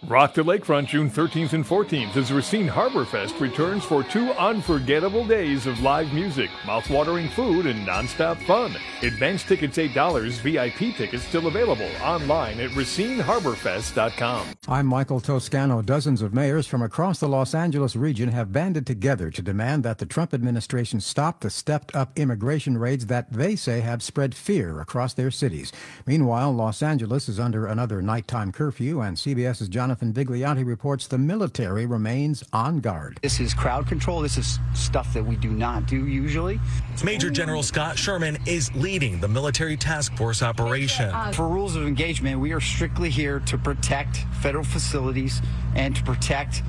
Rock the Lakefront June 13th and 14th as Racine Harbor Fest returns for 2 unforgettable days of live music, mouth-watering food, and non-stop fun. Advance tickets $8, VIP tickets still available online at RacineHarborFest.com. I'm Michael Toscano. Dozens of mayors from across the Los Angeles region have banded together to demand that the Trump administration stop the stepped-up immigration raids that they say have spread fear across their cities. Meanwhile, Los Angeles is under another nighttime curfew, and CBS's Jonathan Vigliotti reports the military remains on guard. This is crowd control. This is stuff that we do not do usually. Major General Scott Sherman is leading the military task force operation. For rules of engagement, we are strictly here to protect federal facilities and to protect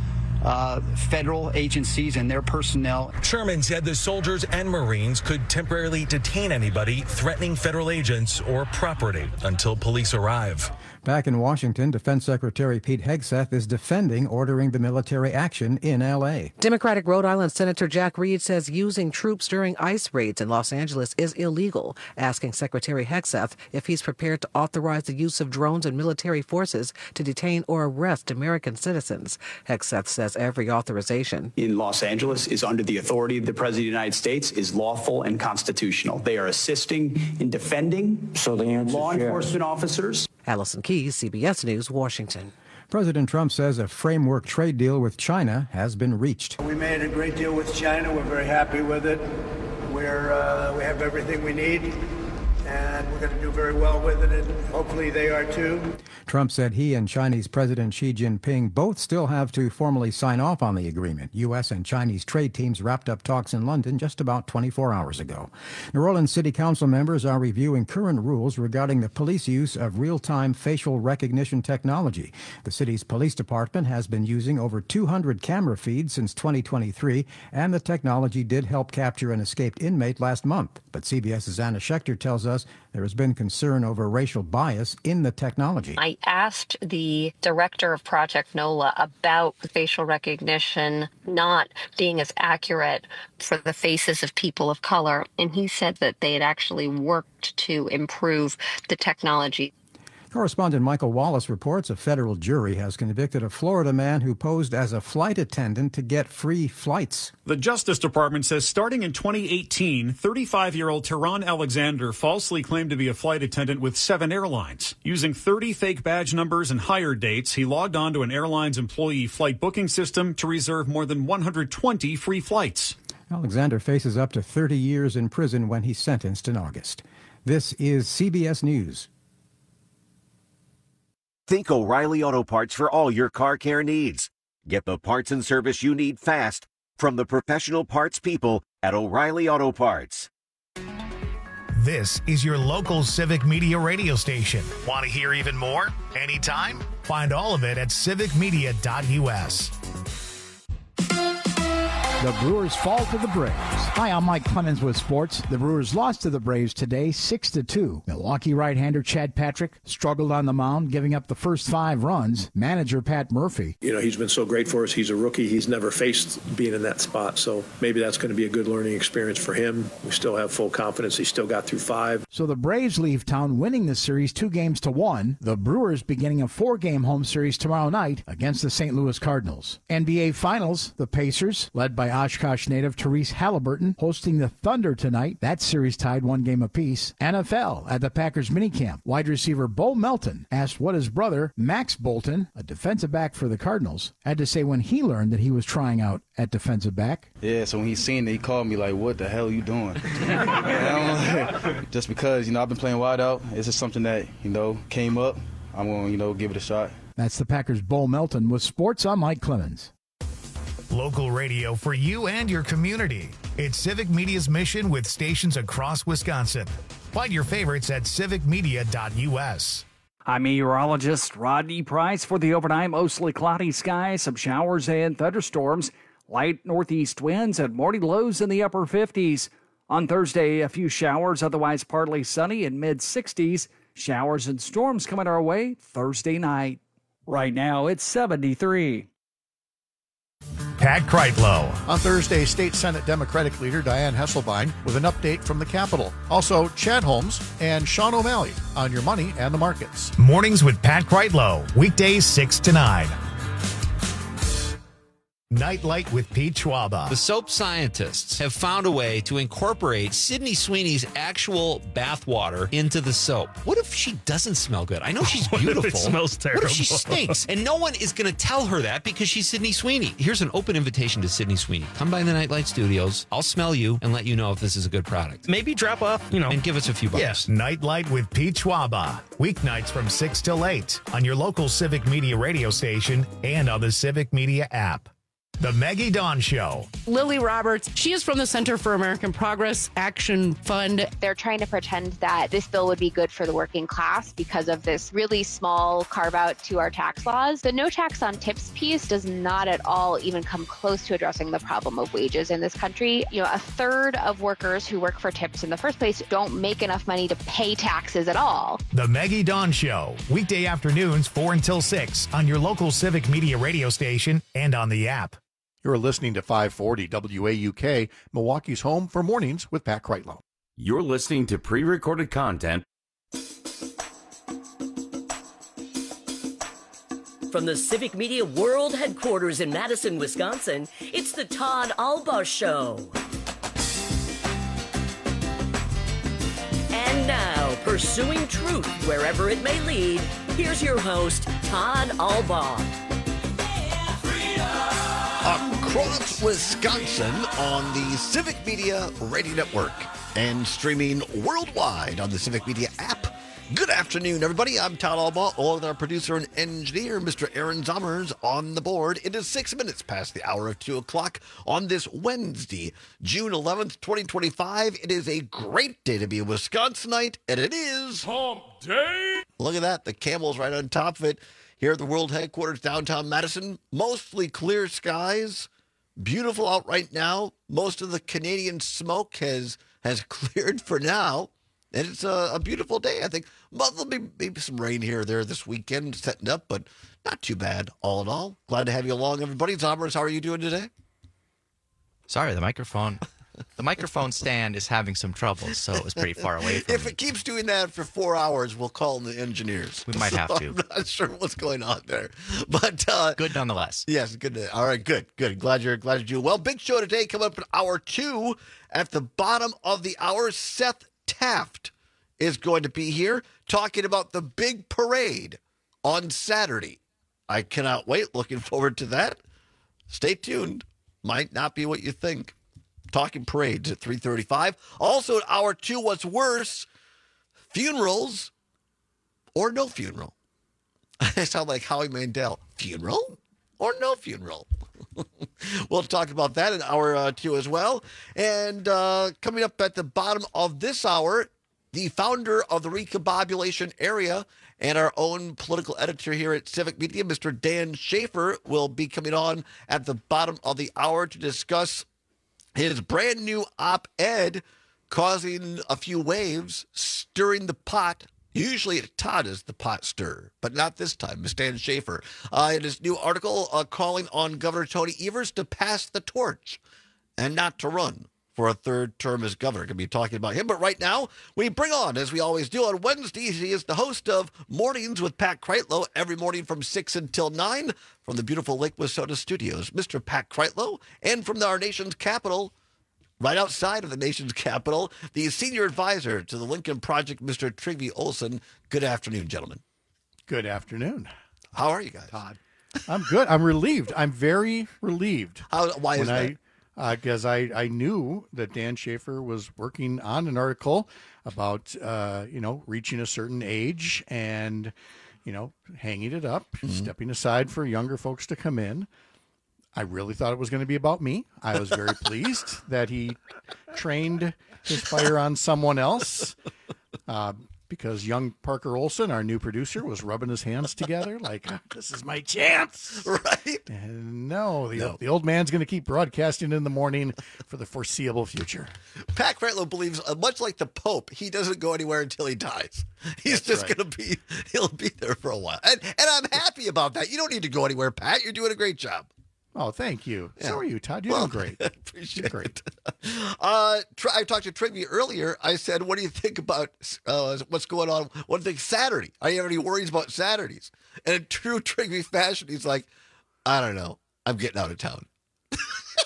federal agencies and their personnel. Sherman said the soldiers and Marines could temporarily detain anybody threatening federal agents or property until police arrive. Back in Washington, Defense Secretary Pete Hegseth is defending ordering the military action in L.A. Democratic Rhode Island Senator Jack Reed says using troops during ICE raids in Los Angeles is illegal, asking Secretary Hegseth if he's prepared to authorize the use of drones and military forces to detain or arrest American citizens. Hegseth says every authorization in Los Angeles is under the authority of the President of the United States, is lawful and constitutional. They are assisting in defending law enforcement officers. Allison Keyes, CBS News, Washington. President Trump says a framework trade deal with China has been reached. We made a great deal with China. We're very happy with it. We have everything we need, and we're going to do very well with it, and hopefully they are too. Trump said he and Chinese President Xi Jinping both still have to formally sign off on the agreement. U.S. and Chinese trade teams wrapped up talks in London just about 24 hours ago. New Orleans City Council members are reviewing current rules regarding the police use of real-time facial recognition technology. The city's police department has been using over 200 camera feeds since 2023, and the technology did help capture an escaped inmate last month. But CBS's Anna Schechter tells us there has been concern over racial bias in the technology. I asked the director of Project NOLA about facial recognition not being as accurate for the faces of people of color, and he said that they had actually worked to improve the technology. Correspondent Michael Wallace reports a federal jury has convicted a Florida man who posed as a flight attendant to get free flights. The Justice Department says starting in 2018, 35-year-old Tehran Alexander falsely claimed to be a flight attendant with 7 airlines. Using 30 fake badge numbers and hire dates, he logged on to an airline's employee flight booking system to reserve more than 120 free flights. Alexander faces up to 30 years in prison when he's sentenced in August. This is CBS News. Think O'Reilly Auto Parts for all your car care needs. Get the parts and service you need fast from the professional parts people at O'Reilly Auto Parts. This is your local Civic Media radio station. Want to hear even more? Anytime? Find all of it at civicmedia.us. The Brewers fall to the Braves. Hi, I'm Mike Clemens with sports. The Brewers lost to the Braves today, 6-2. Milwaukee right-hander Chad Patrick struggled on the mound, giving up the first 5 runs. Manager Pat Murphy. He's been so great for us. He's a rookie. He's never faced being in that spot, so maybe that's going to be a good learning experience for him. We still have full confidence. He still got through 5. So the Braves leave town winning the series 2-1. The Brewers beginning a 4-game home series tomorrow night against the St. Louis Cardinals. NBA Finals, the Pacers, led by Oshkosh native Therese Halliburton, hosting the Thunder tonight. That series tied 1 game apiece. NFL at the Packers minicamp. Wide receiver Bo Melton asked what his brother, Max Bolton, a defensive back for the Cardinals, had to say when he learned that he was trying out at defensive back. Yeah, so when he seen it, he called me like, what the hell are you doing? Just because, I've been playing wide out. It's just something that, came up. I'm going to, give it a shot. That's the Packers' Bo Melton. With sports, I'm Mike Clemens. Local radio for you and your community. It's Civic Media's mission with stations across Wisconsin. Find your favorites at civicmedia.us. I'm meteorologist Rodney Price for the overnight. Mostly cloudy skies, some showers and thunderstorms, light northeast winds and morning lows in the upper 50s. On Thursday, a few showers, otherwise partly sunny in mid-60s. Showers and storms coming our way Thursday night. Right now, it's 73. Pat Kreitlow. On Thursday, State Senate Democratic leader Dianne Hesselbein with an update from the Capitol. Also, Chad Holmes and Sean O'Malley on your money and the markets. Mornings with Pat Kreitlow, weekdays 6 to 9. Nightlight with Pete Schwaba. The soap scientists have found a way to incorporate Sydney Sweeney's actual bath water into the soap. What if she doesn't smell good? I know she's beautiful. What if it smells terrible? What if she stinks? And no one is going to tell her that because she's Sydney Sweeney. Here's an open invitation to Sydney Sweeney. Come by the Nightlight Studios. I'll smell you and let you know if this is a good product. Maybe drop off, and give us a few bucks. Yes. Nightlight with Pete Schwaba. Weeknights from 6 till 8 on your local Civic Media radio station and on the Civic Media app. The Maggie Dawn Show. Lily Roberts, she is from the Center for American Progress Action Fund. They're trying to pretend that this bill would be good for the working class because of this really small carve out to our tax laws. The no tax on tips piece does not at all even come close to addressing the problem of wages in this country. A third of workers who work for tips in the first place don't make enough money to pay taxes at all. The Maggie Dawn Show. Weekday afternoons 4 until 6 on your local Civic Media radio station and on the app. You're listening to 540 WAUK, Milwaukee's home for mornings with Pat Kreitlow. You're listening to pre-recorded content. From the Civic Media World Headquarters in Madison, Wisconsin, it's the Todd Albaugh Show. And now, pursuing truth wherever it may lead, here's your host, Todd Albaugh. Across Wisconsin on the Civic Media Radio Network and streaming worldwide on the Civic Media app. Good afternoon, everybody. I'm Todd Albaugh, along with our producer and engineer, Mr. Aaron Zommers, on the board. It is 6 minutes past the hour of 2 o'clock on this Wednesday, June 11th, 2025. It is a great day to be a Wisconsinite, and it is Hump Day. Look at that. The camel's right on top of it. Here at the World Headquarters, downtown Madison, mostly clear skies. Beautiful out right now. Most of the Canadian smoke has cleared for now. And it's a beautiful day. I think there'll be maybe some rain here or there this weekend setting up, but not too bad all in all. Glad to have you along, everybody. Zommers, how are you doing today? Sorry, the microphone stand is having some trouble, so it was pretty far away from If it keeps doing that for 4 hours, we'll call in the engineers. We might have to. I'm not sure what's going on there. But good nonetheless. Yes, good. All right, good. Glad you're doing well. Big show today coming up in hour 2. At the bottom of the hour, Seth Taft is going to be here talking about the big parade on Saturday. I cannot wait. Looking forward to that. Stay tuned. Might not be what you think. Talking parades at 3:35. Also at hour 2, what's worse, funerals or no funeral? I sound like Howie Mandel. Funeral or no funeral? We'll talk about that in hour 2 as well. And coming up at the bottom of this hour, the founder of the Recombobulation Area and our own political editor here at Civic Media, Mr. Dan Schaefer, will be coming on at the bottom of the hour to discuss his brand new op-ed causing a few waves, stirring the pot. Usually Todd is the pot stirrer, but not this time. Ms. Dan Schaefer, in his new article calling on Governor Tony Evers to pass the torch and not to run for a third term as governor. Going to be talking about him. But right now, we bring on, as we always do on Wednesdays, he is the host of Mornings with Pat Kreitlow, every morning from 6 until 9 from the beautiful Lake Wissota studios. Mr. Pat Kreitlow, and from our nation's capital, right outside of the nation's capital, the senior advisor to the Lincoln Project, Mr. Trygve Olsen. Good afternoon, gentlemen. Good afternoon. How are you guys? Todd. I'm good. I'm relieved. I'm very relieved. Why is that? Because I knew that Dan Schaefer was working on an article about, reaching a certain age and, hanging it up, stepping aside for younger folks to come in. I really thought it was going to be about me. I was very pleased that he trained his fire on someone else. Because young Parker Olson, our new producer, was rubbing his hands together like, this is my chance. Right? And no, the old man's going to keep broadcasting in the morning for the foreseeable future. Pat Kreitlow believes, much like the Pope, he doesn't go anywhere until he dies. He's just going to be, he'll be there for a while. And I'm happy about that. You don't need to go anywhere, Pat. You're doing a great job. Oh, thank you. Yeah. So are you, Todd. You're doing great. Appreciate it. I talked to Trygve earlier. I said, what do you think about what's going on? What do you think Saturday? Are you have any worries about Saturdays? And in true Trygve fashion, he's like, I don't know. I'm getting out of town.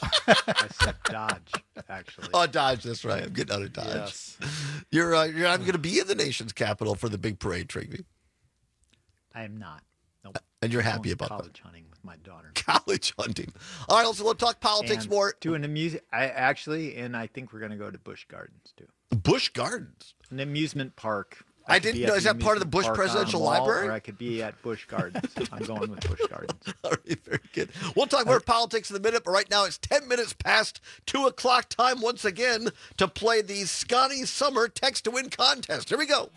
I said Dodge, actually. Oh, Dodge. That's right. I'm getting out of Dodge. Yes. You're not going to be in the nation's capital for the big parade, Trigby. I am not. Nope. And you're I'm happy going about college that. hunting with my daughter. College hunting. All right, so we'll talk politics And more. to an amusement. I think we're going to go to Busch Gardens too. Busch Gardens, an amusement park. I didn't know. Is that part of the Busch Presidential Library? Or I could be at Busch Gardens. I'm going with Busch Gardens. All right, very good. We'll talk more politics in a minute, but right now it's 10 minutes past 2 o'clock time once again to play the Scotty Summer Text to Win contest. Here we go.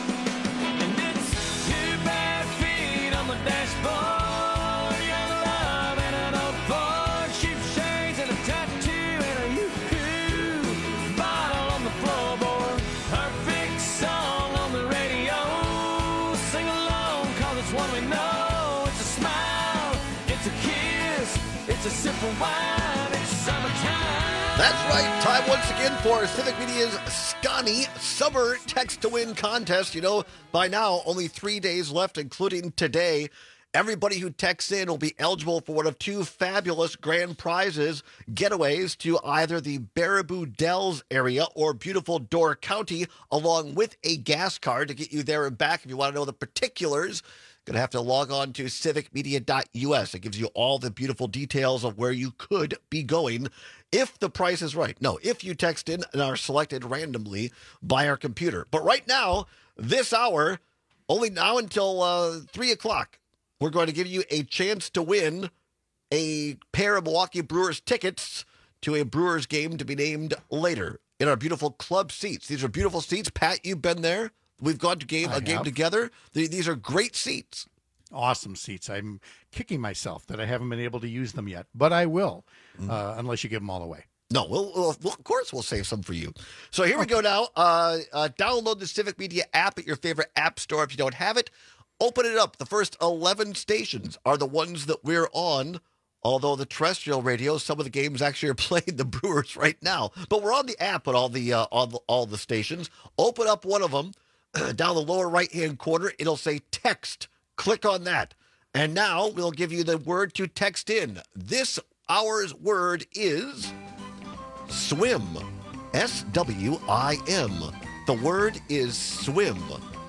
That's right. Time once again for Civic Media's Scotty Summer Text to Win contest. You know, by now, only 3 days left, including today. Everybody who texts in will be eligible for one of two fabulous grand prizes, getaways to either the Baraboo Dells area or beautiful Door County, along with a gas card to get you there and back. If you want to know the particulars, going to have to log on to civicmedia.us. It gives you all the beautiful details of where you could be going if the price is right. No, if you text in and are selected randomly by our computer. But right now, this hour, only now until 3 o'clock, we're going to give you a chance to win a pair of Milwaukee Brewers tickets to a Brewers game to be named later in our beautiful club seats. These are beautiful seats. Pat, you've been there. We've gone to a game together. These are great seats. Awesome seats. I'm kicking myself that I haven't been able to use them yet, but I will, unless you give them all away. No, we'll of course we'll save some for you. So here we go now. Download the Civic Media app at your favorite app store if you don't have it. Open it up. The first 11 stations are the ones that we're on. Although the terrestrial radio, some of the games actually are playing the Brewers right now. But we're on the app at all the stations. Open up one of them. Down the lower right-hand corner, it'll say text. Click on that. And now we'll give you the word to text in. This hour's word is swim. S-W-I-M. The word is swim.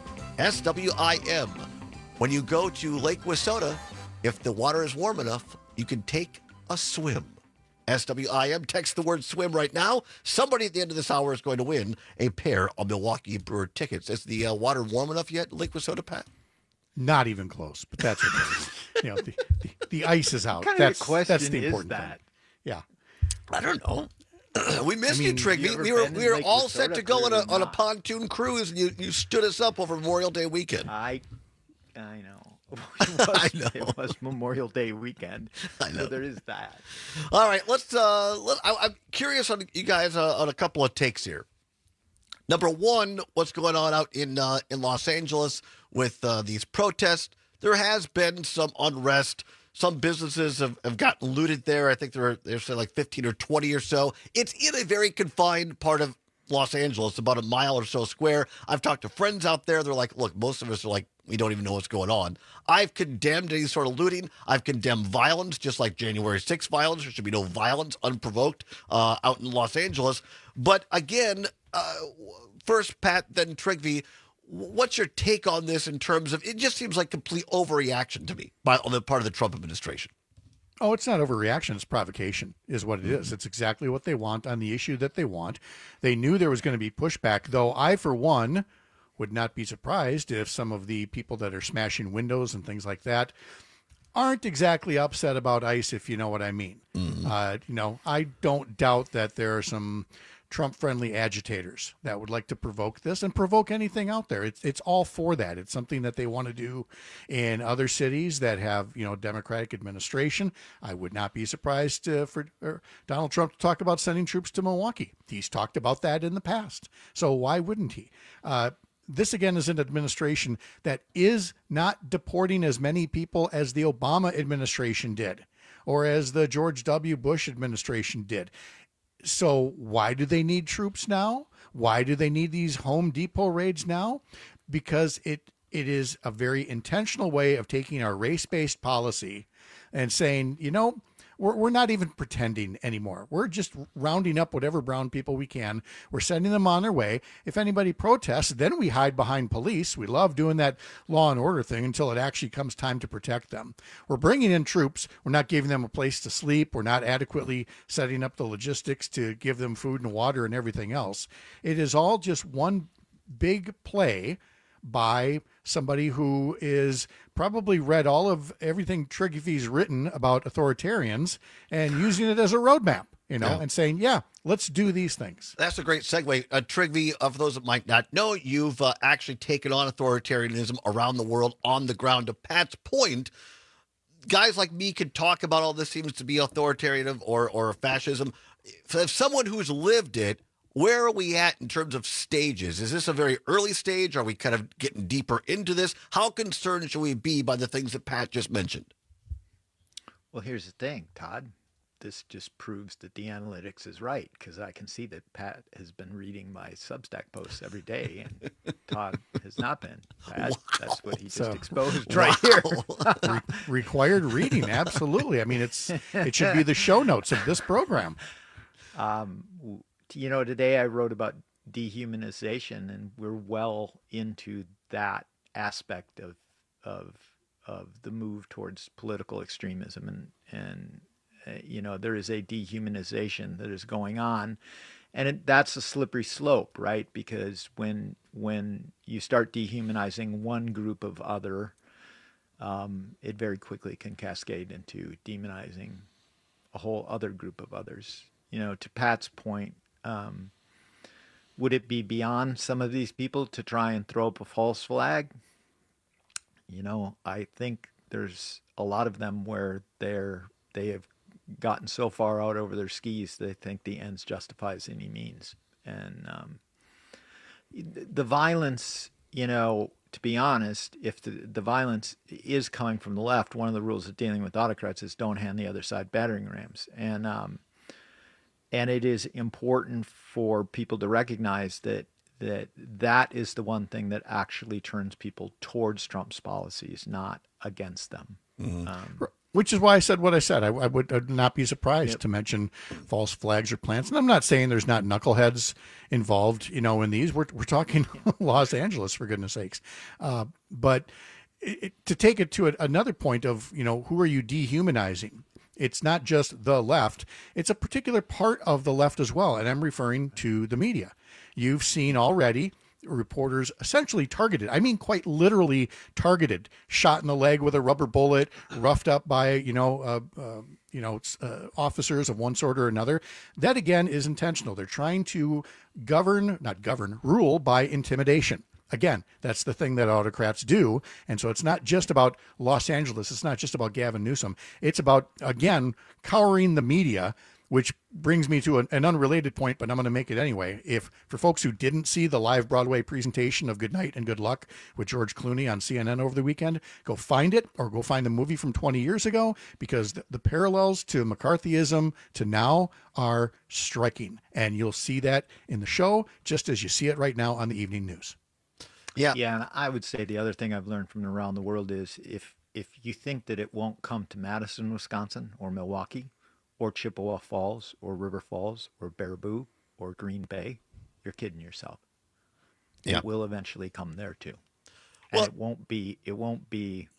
S-W-I-M. When you go to Lake Wissota, if the water is warm enough, you can take a swim. S-W-I-M. Text the word swim right now. Somebody at the end of this hour is going to win a pair of Milwaukee Brewer tickets. Is the water warm enough yet, Lake Wissota, Pat? Not even close, but that's okay. The ice is out. What kind that's of question that's the important is that? thing. Yeah. I don't know. We missed you, Trig. We were all set to go on a pontoon cruise, and you stood us up over Memorial Day weekend. I know. I know. It was Memorial Day weekend. I know. So there is that. All right, I'm curious on you guys on a couple of takes here. Number one, what's going on out in Los Angeles with these protests? There has been some unrest. Some businesses have gotten looted there. I think they're saying like 15 or 20 or so. It's in a very confined part of Los Angeles, about a mile or so square. I've talked to friends out there. They're like, look, most of us are like, we don't even know what's going on. I've condemned any sort of looting. I've condemned violence, just like January 6th violence. There should be no violence unprovoked out in Los Angeles. But again, first Pat, then Trigby, what's your take on this in terms of, it just seems like complete overreaction to me on the part of the Trump administration. Oh, it's not overreaction. It's provocation is what it is. It's exactly what they want on the issue that they want. They knew there was going to be pushback, though I, for one, would not be surprised if some of the people that are smashing windows and things like that aren't exactly upset about ICE, if you know what I mean. I don't doubt that there are some Trump-friendly agitators that would like to provoke this and provoke anything out there. It's all for that. It's something that they want to do in other cities that have, Democratic administration. I would not be surprised for Donald Trump to talk about sending troops to Milwaukee. He's talked about that in the past. So why wouldn't he? This, again, is an administration that is not deporting as many people as the Obama administration did or as the George W. Bush administration did. So why do they need troops now? Why do they need these Home Depot raids now? Because it is a very intentional way of taking our race-based policy and saying, we're not even pretending anymore. We're just rounding up whatever brown people we can. We're sending them on their way. If anybody protests, then we hide behind police. We love doing that law and order thing until it actually comes time to protect them. We're bringing in troops. We're not giving them a place to sleep. We're not adequately setting up the logistics to give them food and water and everything else. It is all just one big play by somebody who is probably read all of everything Trigvy's written about authoritarians and using it as a roadmap, and saying, yeah, let's do these things. That's a great segue. Trigvy, of those that might not know, you've actually taken on authoritarianism around the world on the ground. To Pat's point, guys like me could talk about all this seems to be authoritarian or fascism. If someone who's lived it, where are we at in terms of stages? Is this a very early stage? Are we kind of getting deeper into this? How concerned should we be by the things that Pat just mentioned? Well, here's the thing, Todd. This just proves that the analytics is right, because I can see that Pat has been reading my Substack posts every day, and Todd has not been. Pat, that's what he just exposed right here. Required reading, absolutely. I mean, it should be the show notes of this program. Today I wrote about dehumanization, and we're well into that aspect of the move towards political extremism, and there is a dehumanization that is going on, and that's a slippery slope, right? Because when you start dehumanizing one group of other, it very quickly can cascade into demonizing a whole other group of others. To Pat's point, would it be beyond some of these people to try and throw up a false flag? I think there's a lot of them where they have gotten so far out over their skis they think the ends justifies any means. And the violence, to be honest, if the violence is coming from the left, one of the rules of dealing with autocrats is don't hand the other side battering rams. And it is important for people to recognize that is the one thing that actually turns people towards Trump's policies, not against them. Mm-hmm. Which is why I said what I said. I would not be surprised to mention false flags or plants. And I'm not saying there's not knuckleheads involved, in these. We're talking Los Angeles, for goodness sakes. But to take it to another point of, who are you dehumanizing? It's not just the left. It's a particular part of the left as well. And I'm referring to the media. You've seen already reporters essentially targeted. I mean, quite literally targeted, shot in the leg with a rubber bullet, roughed up by, officers of one sort or another. That, again, is intentional. They're trying to rule by intimidation. Again, that's the thing that autocrats do. And so it's not just about Los Angeles. It's not just about Gavin Newsom. It's about, again, cowering the media, which brings me to an unrelated point, but I'm going to make it anyway. If for folks who didn't see the live Broadway presentation of Good Night and Good Luck with George Clooney on CNN over the weekend, go find it or go find the movie from 20 years ago, because the parallels to McCarthyism to now are striking. And you'll see that in the show just as you see it right now on the evening news. Yeah, and I would say the other thing I've learned from around the world is if you think that it won't come to Madison, Wisconsin, or Milwaukee, or Chippewa Falls, or River Falls, or Baraboo, or Green Bay, you're kidding yourself. Yeah. It will eventually come there too, and it will be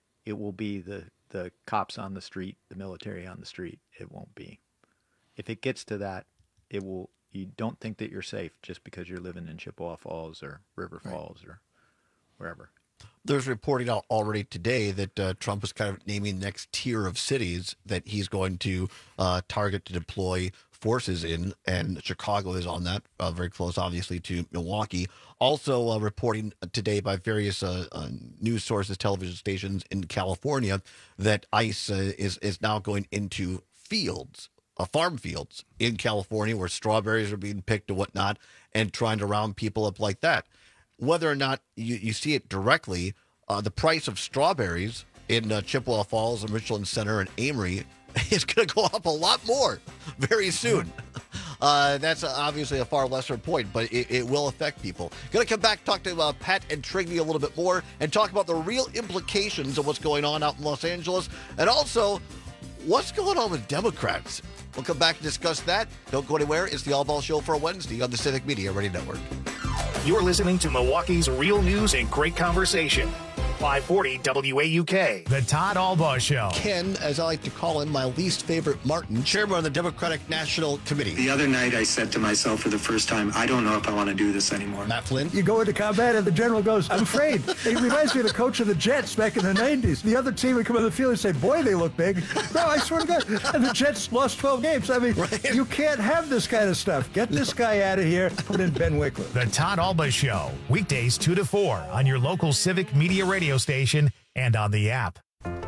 the cops on the street, the military on the street. It won't be. If it gets to that, it will. You don't think that you're safe just because you're living in Chippewa Falls or River Falls or wherever. There's reporting out already today that Trump is kind of naming the next tier of cities that he's going to target to deploy forces in, and Chicago is on that, very close, obviously, to Milwaukee. Also reporting today by various news sources, television stations in California, that ICE is now going into fields, farm fields in California where strawberries are being picked and whatnot, and trying to round people up like that. Whether or not you see it directly, the price of strawberries in Chippewa Falls and Richland Center and Amory is going to go up a lot more very soon. That's obviously a far lesser point, but it will affect people. Going to come back, talk to Pat and Trigby a little bit more, and talk about the real implications of what's going on out in Los Angeles, and also what's going on with Democrats? We'll come back and discuss that. Don't go anywhere. It's the All Ball Show for a Wednesday on the Civic Media Radio Network. You're listening to Milwaukee's Real News and Great Conversation. 540 WAUK. The Todd Albaugh Show. Ken, as I like to call him, my least favorite Martin, chairman of the Democratic National Committee. The other night I said to myself for the first time, I don't know if I want to do this anymore. Matt Flynn. You go into combat and the general goes, I'm afraid. It reminds me of the coach of the Jets back in the 90s. The other team would come on the field and say, boy, they look big. No, I swear to God. And the Jets lost 12 games. I mean, You can't have this kind of stuff. Get this guy out of here. Put in Ben Wickler. The Todd Albaugh Show. Weekdays 2 to 4 on your local Civic Media radio station and on the app. Mommy,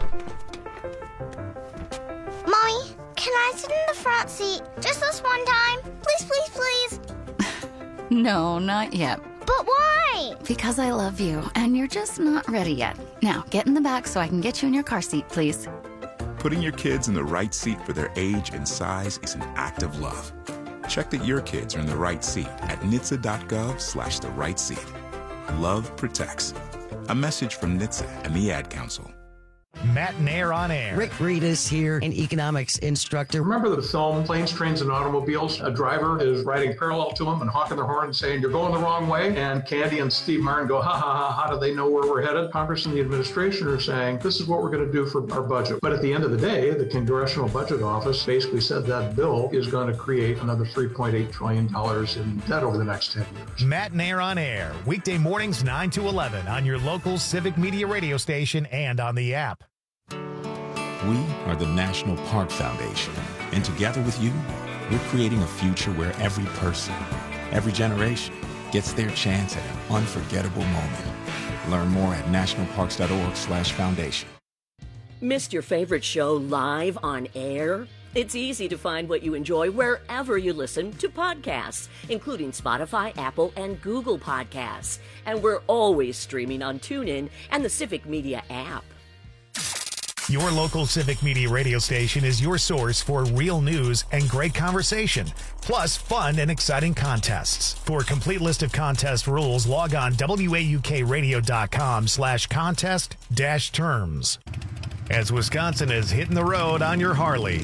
can I sit in the front seat just this one time? Please, please, please. No, not yet. But why? Because I love you, and you're just not ready yet. Now, get in the back so I can get you in your car seat, please. Putting your kids in the right seat for their age and size is an act of love. Check that your kids are in the right seat at NHTSA.gov/the right seat. Love protects. A message from NHTSA and the Ad Council. Matt Nair on Air. Rick Reedus here, an economics instructor. Remember the film Planes, Trains, and Automobiles? A driver is riding parallel to him and honking their horn and saying, you're going the wrong way. And Candy and Steve Martin go, ha, ha, ha, how do they know where we're headed? Congress and the administration are saying, this is what we're going to do for our budget. But at the end of the day, the Congressional Budget Office basically said that bill is going to create another $3.8 trillion in debt over the next 10 years. Matt Nair on Air, weekday mornings 9 to 11 on your local Civic Media radio station and on the app. We are the National Park Foundation, and together with you, we're creating a future where every person, every generation, gets their chance at an unforgettable moment. Learn more at nationalparks.org/foundation. Missed your favorite show live on air? It's easy to find what you enjoy wherever you listen to podcasts, including Spotify, Apple, and Google Podcasts. And we're always streaming on TuneIn and the Civic Media app. Your local Civic Media radio station is your source for real news and great conversation, plus fun and exciting contests. For a complete list of contest rules, log on waukradio.com/contest-terms. As Wisconsin is hitting the road on your Harley.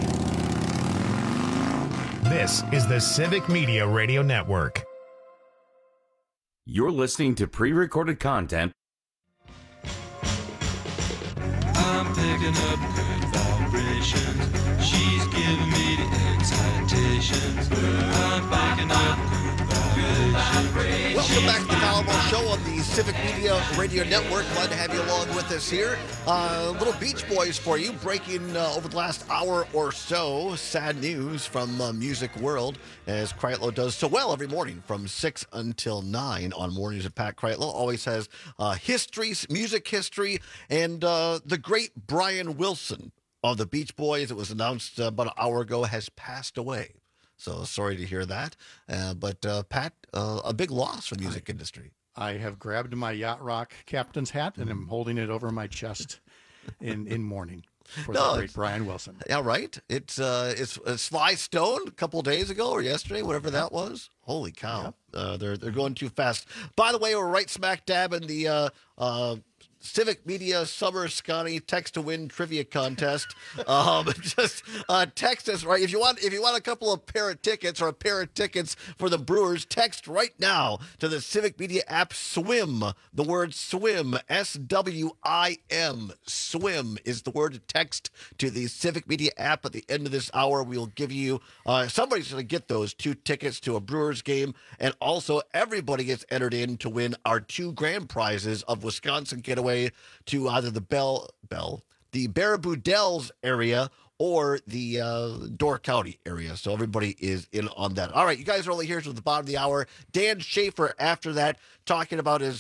This is the Civic Media Radio Network. You're listening to pre-recorded content. I'm picking up good vibrations. She's giving me the excitations. I'm picking up good vibrations. Welcome back to the Todd Albaugh Show on the Civic Media Radio Network. Glad to have you along with us here. Little Beach Boys for you, breaking over the last hour or so. Sad news from Music World, as Kreitlow does so well every morning from 6 until 9 on Mornings with Pat Kreitlow. Always has history, music history, and the great Brian Wilson of the Beach Boys, it was announced about an hour ago, has passed away. So sorry to hear that. But Pat, a big loss for the music industry. I have grabbed my Yacht Rock captain's hat and I'm holding it over my chest in mourning for the great Brian Wilson. Yeah, right. It's Sly Stone a couple of days ago or yesterday, whatever that was. Holy cow! Yep. They're going too fast. By the way, we're right smack dab in the Civic Media Summer Scotty Text to Win Trivia Contest. Just text us, right? If you want a couple of pair of tickets or a pair of tickets for the Brewers, text right now to the Civic Media app SWIM. The word SWIM, SWIM. SWIM is the word to text to the Civic Media app. At the end of this hour, we'll give you somebody's going to get those 2 tickets to a Brewers game, and also everybody gets entered in to win our 2 grand prizes of Wisconsin Getaway to either the the Baraboo Dells area or the Door County area. So everybody is in on that. All right, you guys are only here to the bottom of the hour. Dan Schaefer after that talking about his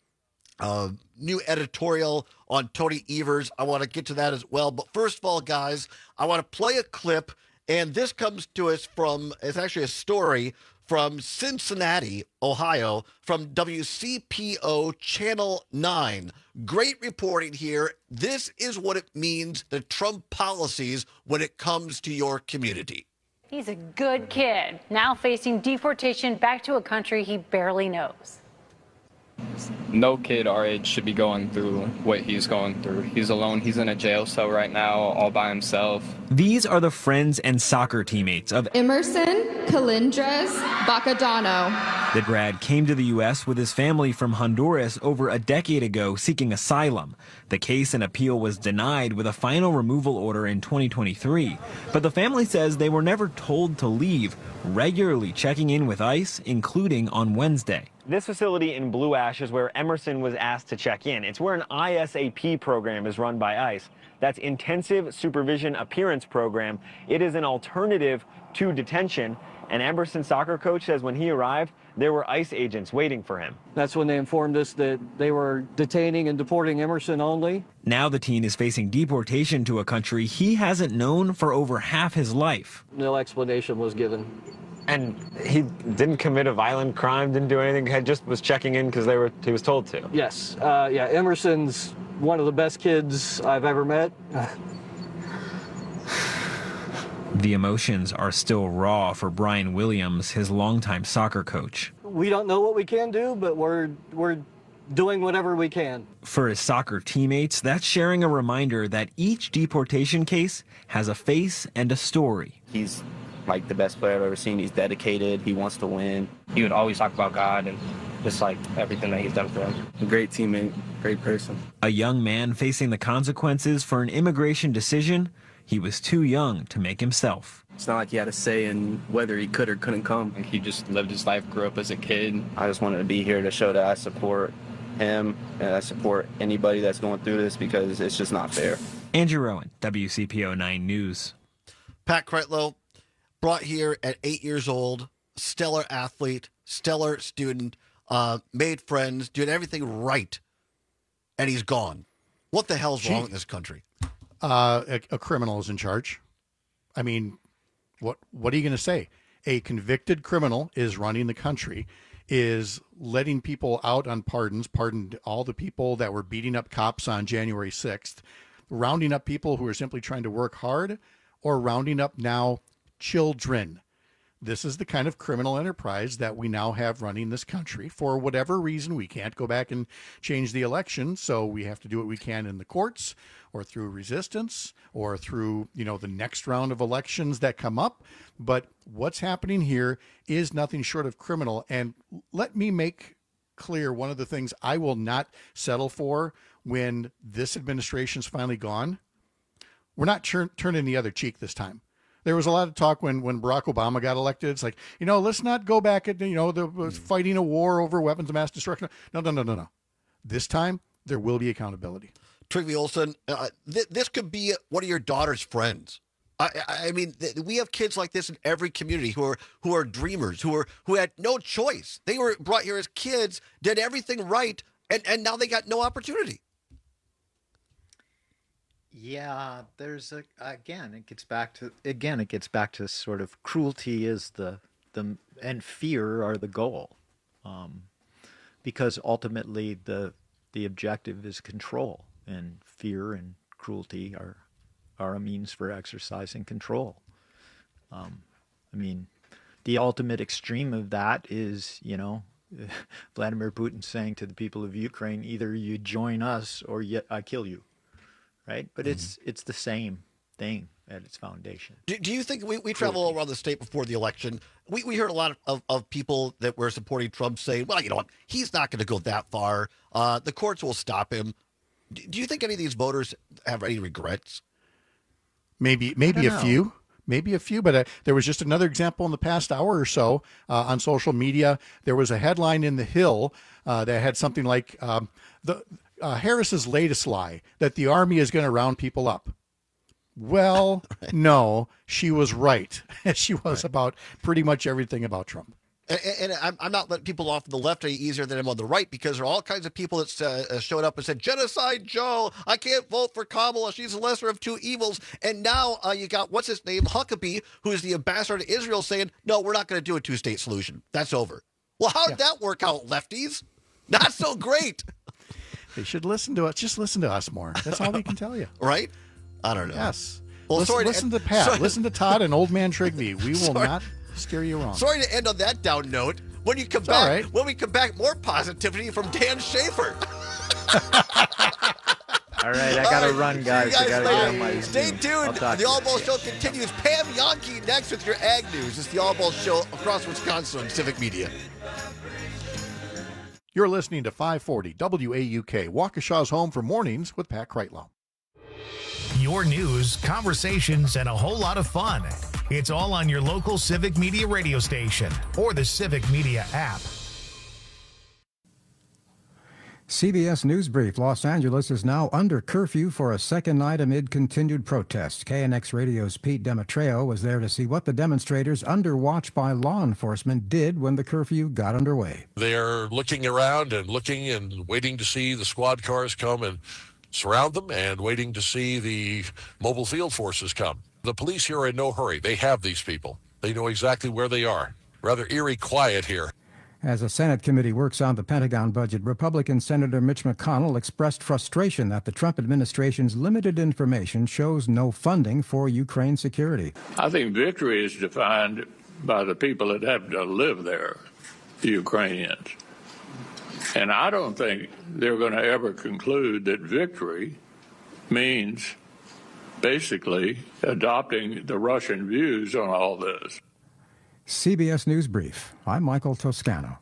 new editorial on Tony Evers. I want to get to that as well. But first of all, guys, I want to play a clip, and this comes to us from, it's actually a story from Cincinnati, Ohio, from WCPO Channel 9. Great reporting here. This is what it means, the Trump policies, when it comes to your community. He's a good kid, now facing deportation back to a country he barely knows. No kid our age should be going through what he's going through. He's alone. He's in a jail cell right now, all by himself. These are the friends and soccer teammates of Emerson Calindres Bacadano. The grad came to the U.S. with his family from Honduras over a decade ago seeking asylum. The case and appeal was denied with a final removal order in 2023. But the family says they were never told to leave, regularly checking in with ICE, including on Wednesday. This facility in Blue Ash is where Emerson was asked to check in. It's where an ISAP program is run by ICE. That's Intensive Supervision Appearance Program. It is an alternative to detention. And Emerson's soccer coach says when he arrived, there were ICE agents waiting for him. That's when they informed us that they were detaining and deporting Emerson only. Now the teen is facing deportation to a country he hasn't known for over half his life. No explanation was given. And he didn't commit a violent crime, didn't do anything, he just was checking in because he was told to. Yes. Yeah, Emerson's one of the best kids I've ever met. The emotions are still raw for Brian Williams, his longtime soccer coach. We don't know what we can do, but we're doing whatever we can. For his soccer teammates, that's sharing a reminder that each deportation case has a face and a story. He's like the best player I've ever seen. He's dedicated. He wants to win. He would always talk about God and just like everything that he's done for him. A great teammate, great person. A young man facing the consequences for an immigration decision he was too young to make himself. It's not like he had a say in whether he could or couldn't come. He just lived his life, grew up as a kid. I just wanted to be here to show that I support him and I support anybody that's going through this because it's just not fair. Andrew Rowan, WCPO 9 News. Pat Kretlow, brought here at 8 years old, stellar athlete, stellar student, made friends, doing everything right, and he's gone. What the hell's wrong with this country? A criminal is in charge. I mean, what are you going to say? A convicted criminal is running the country, is letting people out on pardoned all the people that were beating up cops on January 6th, rounding up people who are simply trying to work hard, or rounding up now children. This is the kind of criminal enterprise that we now have running this country. For whatever reason, we can't go back and change the election, so we have to do what we can in the courts or through resistance or through, the next round of elections that come up. But what's happening here is nothing short of criminal. And let me make clear one of the things I will not settle for when this administration's finally gone. We're not turning the other cheek this time. There was a lot of talk when Barack Obama got elected. It's like, let's not go back at, fighting a war over weapons of mass destruction. No. This time, there will be accountability. Trygve Olsen, this could be one of your daughter's friends. I mean, we have kids like this in every community who are dreamers, who had no choice. They were brought here as kids, did everything right, and now they got no opportunity. Yeah, there's it gets back to sort of cruelty is the and fear are the goal, because ultimately the objective is control, and fear and cruelty are a means for exercising control. I mean, the ultimate extreme of that is Vladimir Putin saying to the people of Ukraine, either you join us or I kill you. Right, but it's the same thing at its foundation. Do you think we travel all around the state before the election? We heard a lot of people that were supporting Trump saying, well, you know what, he's not going to go that far. The courts will stop him. Do you think any of these voters have any regrets? Maybe a few. Maybe a few, but there was just another example in the past hour or so on social media. There was a headline in The Hill that had something like Harris's latest lie that the Army is going to round people up. Well, right. No, she was right. She was about pretty much everything about Trump. And I'm not letting people off on the left any easier than I'm on the right, because there are all kinds of people that showed up and said, Genocide Joe, I can't vote for Kamala. She's the lesser of two evils. And now you got, what's his name, Huckabee, who is the ambassador to Israel, saying, no, we're not going to do a two-state solution. That's over. Well, how did that work out, lefties? Not so great. They should listen to us. Just listen to us more. That's all we can tell you. Right? I don't know. Yes. Well, listen to Pat. Listen to Todd and Old Man Trygve. We will not steer you wrong. Sorry to end on that down note, When you come back, when we come back, more positivity from Dan Schaefer. All right, I got to run, guys. I got to get on my Stay tuned. The All Ball Show continues. Pam Yonke next with your Ag News. It's the All Ball Show across Wisconsin on Civic Media. You're listening to 540 WAUK, Waukesha's home for mornings with Pat Kreitlow. Your news, conversations, and a whole lot of fun. It's all on your local Civic Media radio station or the Civic Media app. CBS News Brief. Los Angeles is now under curfew for a second night amid continued protests. KNX Radio's Pete Demetreo was there to see what the demonstrators under watch by law enforcement did when the curfew got underway. They're looking around and looking and waiting to see the squad cars come and surround them and waiting to see the mobile field forces come. The police here are in no hurry. They have these people. They know exactly where they are. Rather eerie quiet here. As a Senate committee works on the Pentagon budget, Republican Senator Mitch McConnell expressed frustration that the Trump administration's limited information shows no funding for Ukraine security. I think victory is defined by the people that have to live there, the Ukrainians. And I don't think they're going to ever conclude that victory means basically adopting the Russian views on all this. CBS News Brief. I'm Michael Toscano.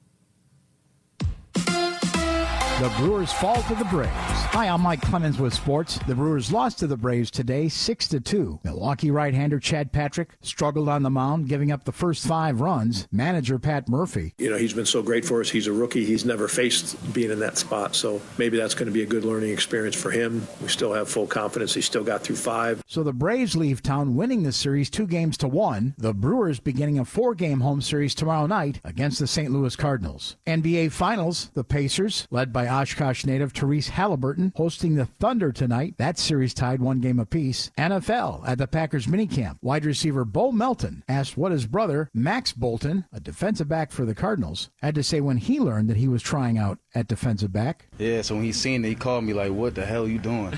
The Brewers fall to the Braves. Hi, I'm Mike Clemens with sports. The Brewers lost to the Braves today 6-2. Milwaukee right-hander Chad Patrick struggled on the mound, giving up the first 5 runs. Manager Pat Murphy. You know, he's been so great for us. He's a rookie. He's never faced being in that spot, so maybe that's going to be a good learning experience for him. We still have full confidence. He still got through 5. So the Braves leave town winning the series 2-1. The Brewers beginning a 4-game home series tomorrow night against the St. Louis Cardinals. NBA Finals, the Pacers, led by Oshkosh native Therese Halliburton, hosting the Thunder tonight. That series tied 1 game apiece. NFL at the Packers minicamp. Wide receiver Bo Melton asked what his brother, Max Bolton, a defensive back for the Cardinals, had to say when he learned that he was trying out at defensive back. Yeah, so when he seen it, he called me like, what the hell are you doing?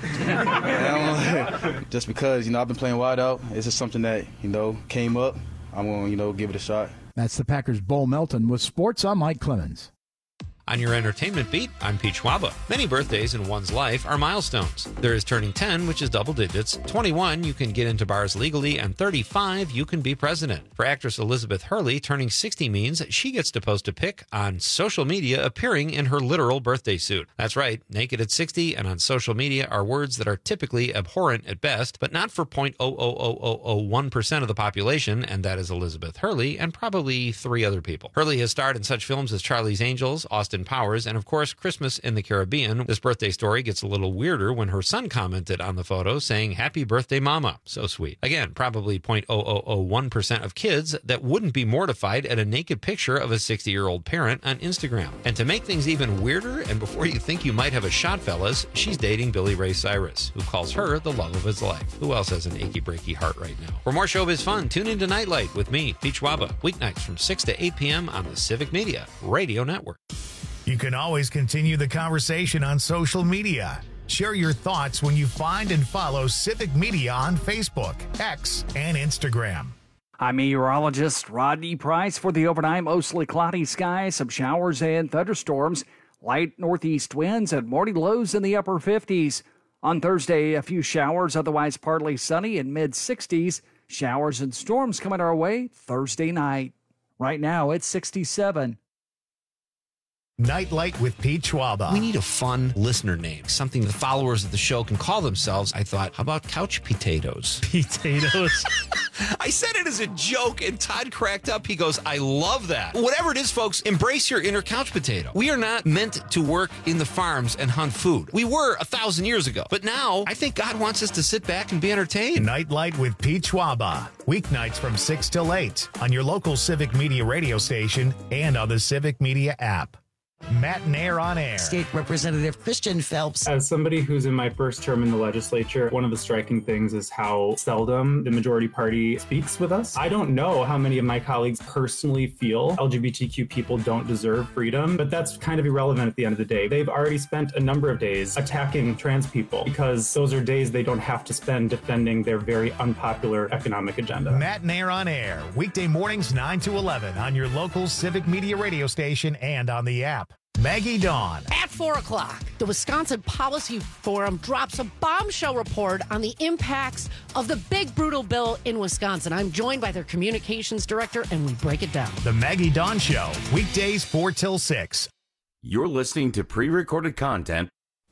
Just because, I've been playing wide out. It's just something that, came up. I'm going to, give it a shot. That's the Packers' Bo Melton. With sports, I'm Mike Clemens. On your entertainment beat, I'm Pete Schwaba. Many birthdays in one's life are milestones. There is turning 10, which is double digits. 21, you can get into bars legally, and 35, you can be president. For actress Elizabeth Hurley, turning 60 means she gets to post a pic on social media appearing in her literal birthday suit. That's right, naked at 60 and on social media are words that are typically abhorrent at best, but not for 0.00001% of the population, and that is Elizabeth Hurley and probably 3 other people. Hurley has starred in such films as Charlie's Angels, Austin Powers, and of course Christmas in the Caribbean. This birthday story gets a little weirder when her son commented on the photo saying, "Happy birthday, Mama." So sweet. Again, probably 0.0001% of kids that wouldn't be mortified at a naked picture of a 60-year-old parent on Instagram. And to make things even weirder, and before you think you might have a shot, fellas, she's dating Billy Ray Cyrus, who calls her the love of his life. Who else has an achy breaky heart right now? For more showbiz fun, tune into Nightlight with me, Pete Schwaba, weeknights from 6 to 8 p.m. on the Civic Media Radio Network. You can always continue the conversation on social media. Share your thoughts when you find and follow Civic Media on Facebook, X, and Instagram. I'm meteorologist Rodney Price. For the overnight, mostly cloudy skies, some showers and thunderstorms, light northeast winds, and morning lows in the upper 50s. On Thursday, a few showers, otherwise partly sunny in mid-60s. Showers and storms coming our way Thursday night. Right now, it's 67. Nightlight with Pete Schwaba. We need a fun listener name, something the followers of the show can call themselves. I thought, how about couch potatoes? Potatoes? I said it as a joke, and Todd cracked up. He goes, I love that. Whatever it is, folks, embrace your inner couch potato. We are not meant to work in the farms and hunt food. We were 1,000 years ago. But now, I think God wants us to sit back and be entertained. Nightlight with Pete Schwaba. Weeknights from 6 till 8 on your local Civic Media radio station and on the Civic Media app. Matt Nair on air. State Representative Christian Phelps. As somebody who's in my first term in the legislature, one of the striking things is how seldom the majority party speaks with us. I don't know how many of my colleagues personally feel LGBTQ people don't deserve freedom, but that's kind of irrelevant at the end of the day. They've already spent a number of days attacking trans people because those are days they don't have to spend defending their very unpopular economic agenda. Matt Nair on air, weekday mornings 9 to 11 on your local Civic Media radio station and on the app. Maggie Dawn. At 4 o'clock, the Wisconsin Policy Forum drops a bombshell report on the impacts of the big brutal bill in Wisconsin. I'm joined by their communications director, and we break it down. The Maggie Dawn Show, weekdays 4 till 6. You're listening to pre-recorded content.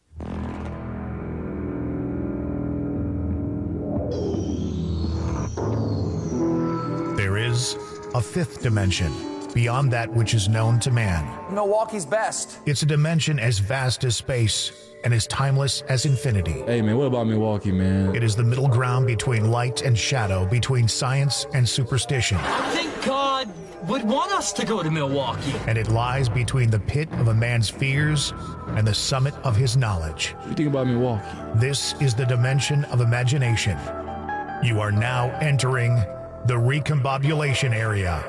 There is a fifth dimension beyond that which is known to man. Milwaukee's best. It's a dimension as vast as space and as timeless as infinity. Hey, man, what about Milwaukee, man? It is the middle ground between light and shadow, between science and superstition. I think God would want us to go to Milwaukee. And it lies between the pit of a man's fears and the summit of his knowledge. What do you think about Milwaukee? This is the dimension of imagination. You are now entering the recombobulation area.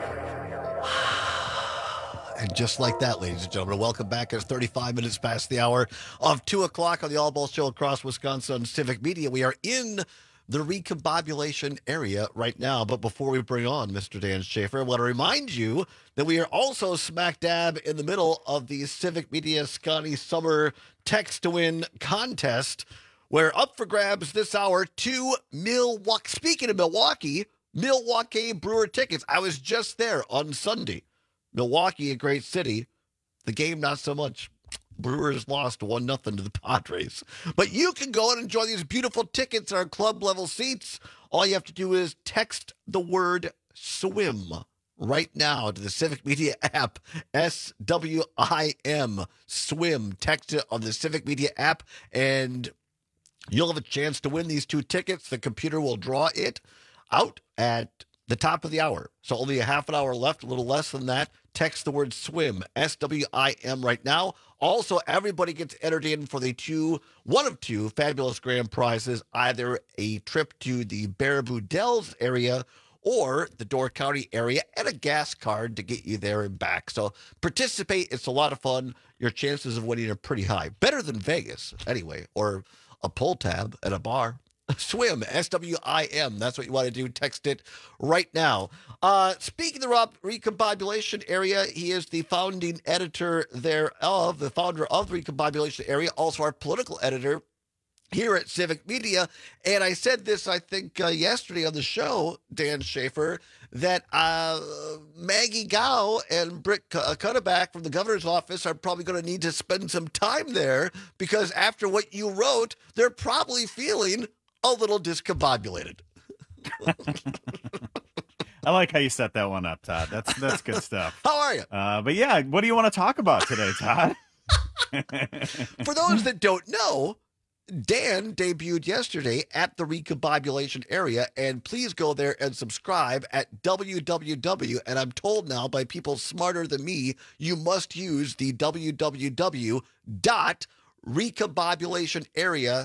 And just like that, ladies and gentlemen, welcome back. It's 35 minutes past the hour of 2 o'clock on the All Ball Show across Wisconsin on Civic Media. We are in the recombobulation area right now. But before we bring on Mr. Dan Schaefer, I want to remind you that we are also smack dab in the middle of the Civic Media Scotty Summer Text to Win contest, where up for grabs this hour, 2 Milwaukee. Speaking of Milwaukee Brewer tickets. I was just there on Sunday. Milwaukee, a great city. The game, not so much. Brewers lost 1-0 to the Padres. But you can go and enjoy these beautiful tickets in our club level seats. All you have to do is text the word SWIM right now to the Civic Media app, SWIM, SWIM. Text it on the Civic Media app, and you'll have a chance to win these 2 tickets. The computer will draw it out at the top of the hour. So only a half an hour left, a little less than that. Text the word SWIM, SWIM right now. Also, everybody gets entered in for one of two fabulous grand prizes, either a trip to the Baraboo Dells area or the Door County area, and a gas card to get you there and back. So participate. It's a lot of fun. Your chances of winning are pretty high. Better than Vegas, anyway, or a pull tab at a bar. SWIM, SWIM. That's what you want to do. Text it right now. Speaking of the recombobulation area, he is the founding editor thereof, the founder of the recombobulation area, also our political editor here at Civic Media. And I said this, I think, yesterday on the show, Dan Schaefer, that Maggie Gao and Britt Cuddeback from the governor's office are probably going to need to spend some time there, because after what you wrote, they're probably feeling a little discombobulated. I like how you set that one up, Todd. That's good stuff. How are you? But yeah, what do you want to talk about today, Todd? For those that don't know, Dan debuted yesterday at the recombobulation area, and please go there and subscribe at www. And I'm told now by people smarter than me, you must use the www.recombobulationarea.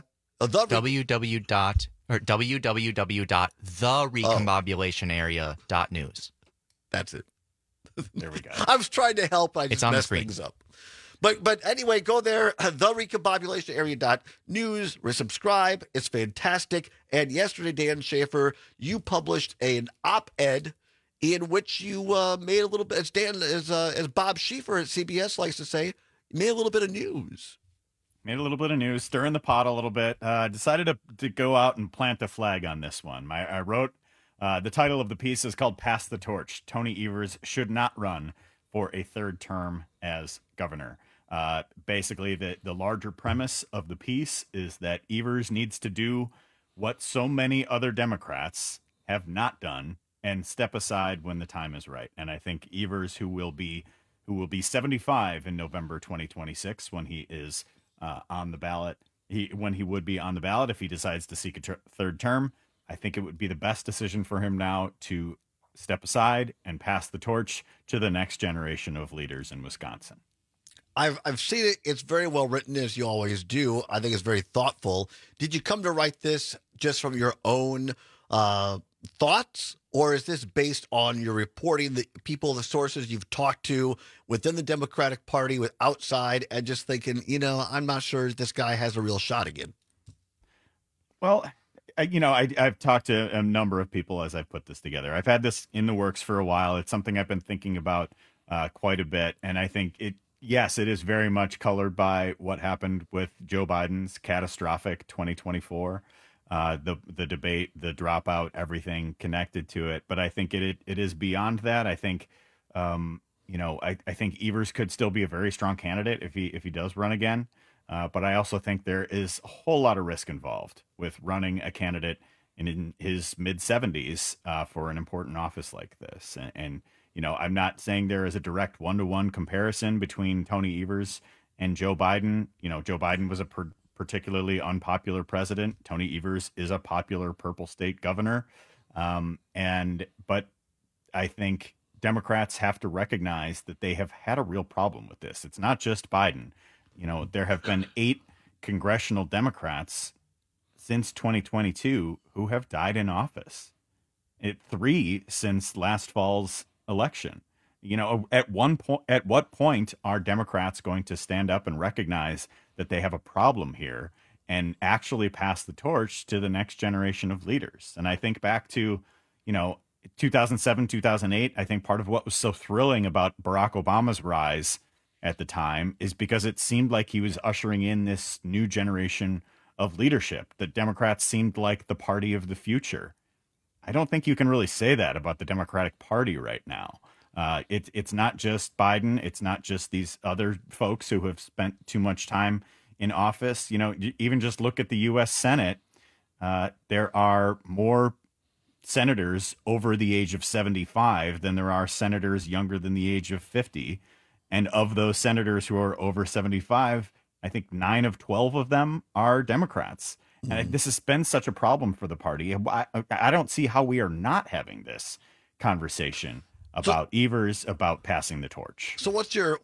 www.therecombobulationarea.news. That's it. There we go. I was trying to help. I just messed screen. Things up. But anyway, go there, therecombobulationarea.news, subscribe. It's fantastic. And yesterday, Dan Schaefer, you published an op-ed in which you made a little bit, as Bob Schieffer at CBS likes to say, made a little bit of news. Made a little bit of news, stirring the pot a little bit. Decided to go out and plant the flag on this one. I wrote, the title of the piece is called Pass the Torch. Tony Evers should not run for a third term as governor. Basically, the larger premise of the piece is that Evers needs to do what so many other Democrats have not done and step aside when the time is right. And I think Evers, who will be 75 in November 2026, when he is on the ballot, when he would be on the ballot if he decides to seek a third term, I think it would be the best decision for him now to step aside and pass the torch to the next generation of leaders in Wisconsin. I've seen it. It's very well written, as you always do. I think it's very thoughtful. Did you come to write this just from your own thoughts, or is this based on your reporting, the people, the sources you've talked to within the Democratic Party, with outside, and just thinking, I'm not sure this guy has a real shot again? Well, I've talked to a number of people as I've put this together. I've had this in the works for a while. It's something I've been thinking about quite a bit, and I think it is very much colored by what happened with Joe Biden's catastrophic 2024. The debate, the dropout, everything connected to it. But I think it is beyond that. I think, I think Evers could still be a very strong candidate if he does run again. But I also think there is a whole lot of risk involved with running a candidate in his mid 70s for an important office like this. And I'm not saying there is a direct 1-to-1 comparison between Tony Evers and Joe Biden. Joe Biden was a particularly unpopular president. Tony Evers is a popular purple state governor. But I think Democrats have to recognize that they have had a real problem with this. It's not just Biden. There have been 8 congressional Democrats since 2022 who have died in office. 3 since last fall's election. At what point are Democrats going to stand up and recognize that they have a problem here and actually pass the torch to the next generation of leaders? And I think back to, 2007, 2008, I think part of what was so thrilling about Barack Obama's rise at the time is because it seemed like he was ushering in this new generation of leadership, that Democrats seemed like the party of the future. I don't think you can really say that about the Democratic Party right now. It's not just Biden. It's not just these other folks who have spent too much time in office. Even just look at the U.S. Senate. There are more senators over the age of 75 than there are senators younger than the age of 50. And of those senators who are over 75, I think 9 of 12 of them are Democrats. And this has been such a problem for the party. I don't see how we are not having this conversation about Evers, about passing the torch. So what's your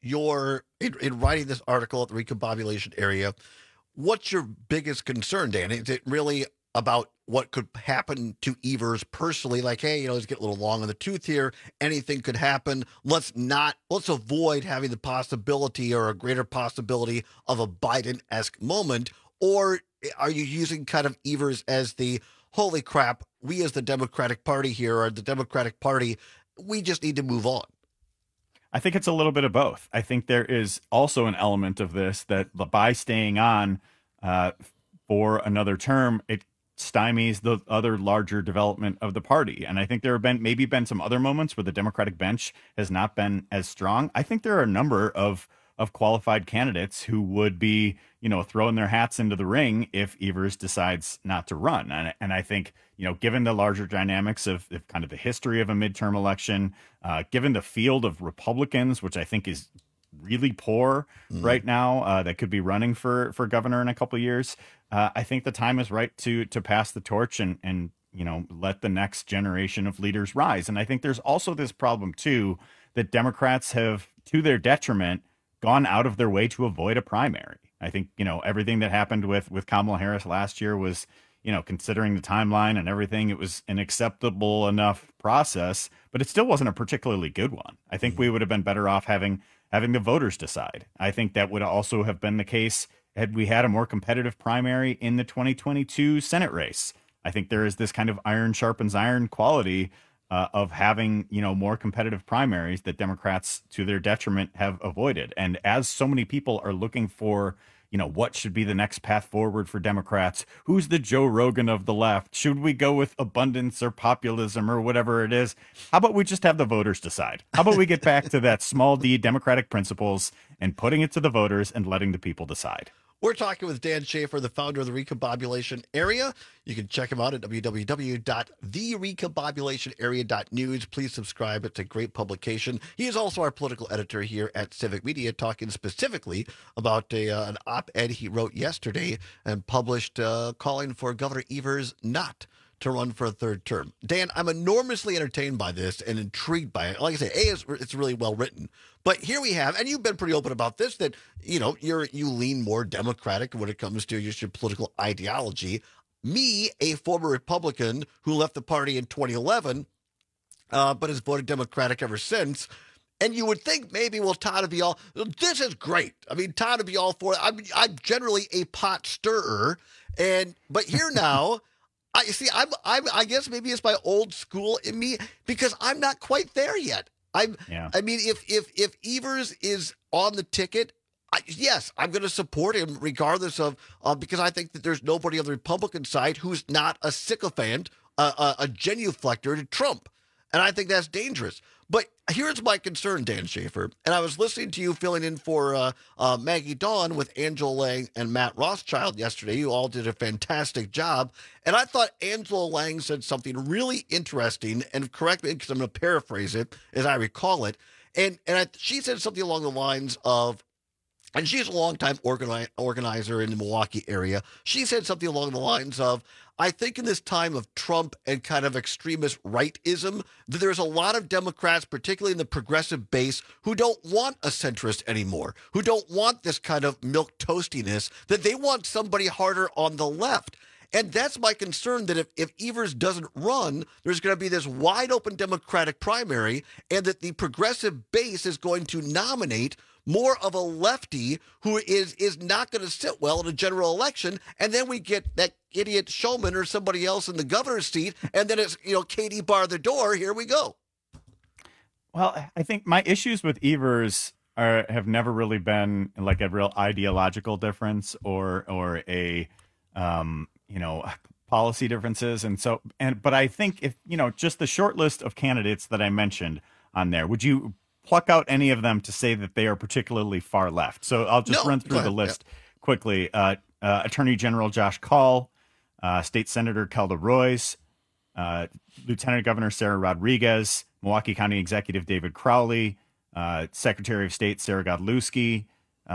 in writing this article at the recombobulation area, what's your biggest concern, Dan? Is it really about what could happen to Evers personally? Like, hey, he's getting a little long in the tooth here. Anything could happen. Let's avoid having the possibility or a greater possibility of a Biden-esque moment. Or are you using kind of Evers as the, holy crap, we as the Democratic Party here, or the Democratic Party, we just need to move on? I think it's a little bit of both. I think there is also an element of this that by staying on for another term, it stymies the other larger development of the party. And I think there have maybe been some other moments where the Democratic bench has not been as strong. I think there are a number of qualified candidates who would be, throwing their hats into the ring if Evers decides not to run. And I think, given the larger dynamics of kind of the history of a midterm election, given the field of Republicans, which I think is really poor right now, that could be running for governor in a couple of years, I think the time is right to pass the torch and let the next generation of leaders rise. And I think there's also this problem, too, that Democrats have, to their detriment, gone out of their way to avoid a primary. I think, everything that happened with Kamala Harris last year was, considering the timeline and everything, it was an acceptable enough process, but it still wasn't a particularly good one. I think we would have been better off having the voters decide. I think that would also have been the case had we had a more competitive primary in the 2022 Senate race. I think there is this kind of iron sharpens iron quality of having, more competitive primaries that Democrats, to their detriment, have avoided. And as so many people are looking for, what should be the next path forward for Democrats? Who's the Joe Rogan of the left? Should we go with abundance or populism or whatever it is? How about we just have the voters decide? How about we get back to that small d democratic principles and putting it to the voters and letting the people decide? We're talking with Dan Schaefer, the founder of the Recombobulation Area. You can check him out at www.therecombobulationarea.news. Please subscribe. It's a great publication. He is also our political editor here at Civic Media, talking specifically about an op-ed he wrote yesterday and published calling for Governor Evers not to run for a third term. Dan, I'm enormously entertained by this and intrigued by it. Like I say, it's really well written. But here we have, and you've been pretty open about this, that you lean more Democratic when it comes to your political ideology. Me, a former Republican who left the party in 2011, but has voted Democratic ever since. And you would think maybe, well, Todd would be all, this is great. I mean, Todd would be all for it. I'm generally a pot stirrer, but here now, I guess maybe it's my old school in me because I'm not quite there yet. I mean, if Evers is on the ticket, yes, I'm going to support him regardless of because I think that there's nobody on the Republican side who's not a sycophant, a genuflector to Trump, and I think that's dangerous. But here's my concern, Dan Schaefer, and I was listening to you filling in for Maggie Dawn with Angela Lang and Matt Rothschild yesterday. You all did a fantastic job, and I thought Angela Lang said something really interesting, and correct me because I'm going to paraphrase it as I recall it, and she said something along the lines of, and she's a longtime organizer in the Milwaukee area, she said something along the lines of, I think in this time of Trump and kind of extremist rightism, that there's a lot of Democrats, particularly in the progressive base, who don't want a centrist anymore, who don't want this kind of milk toastiness, that they want somebody harder on the left. And that's my concern, that if Evers doesn't run, there's going to be this wide open Democratic primary, and that the progressive base is going to nominate more of a lefty who is not going to sit well in a general election, and then we get that idiot Shulman or somebody else in the governor's seat, and then it's Katie bar the door. Here we go. Well, I think my issues with Evers have never really been like a real ideological difference or a policy differences, but I think if just the short list of candidates that I mentioned on there, would you pluck out any of them to say that they are particularly far left? So I'll just run through the list quickly. Attorney General Josh Kaul, State Senator Kelda Roys, Lieutenant Governor Sarah Rodriguez, Milwaukee County Executive David Crowley, Secretary of State Sarah Godlewski.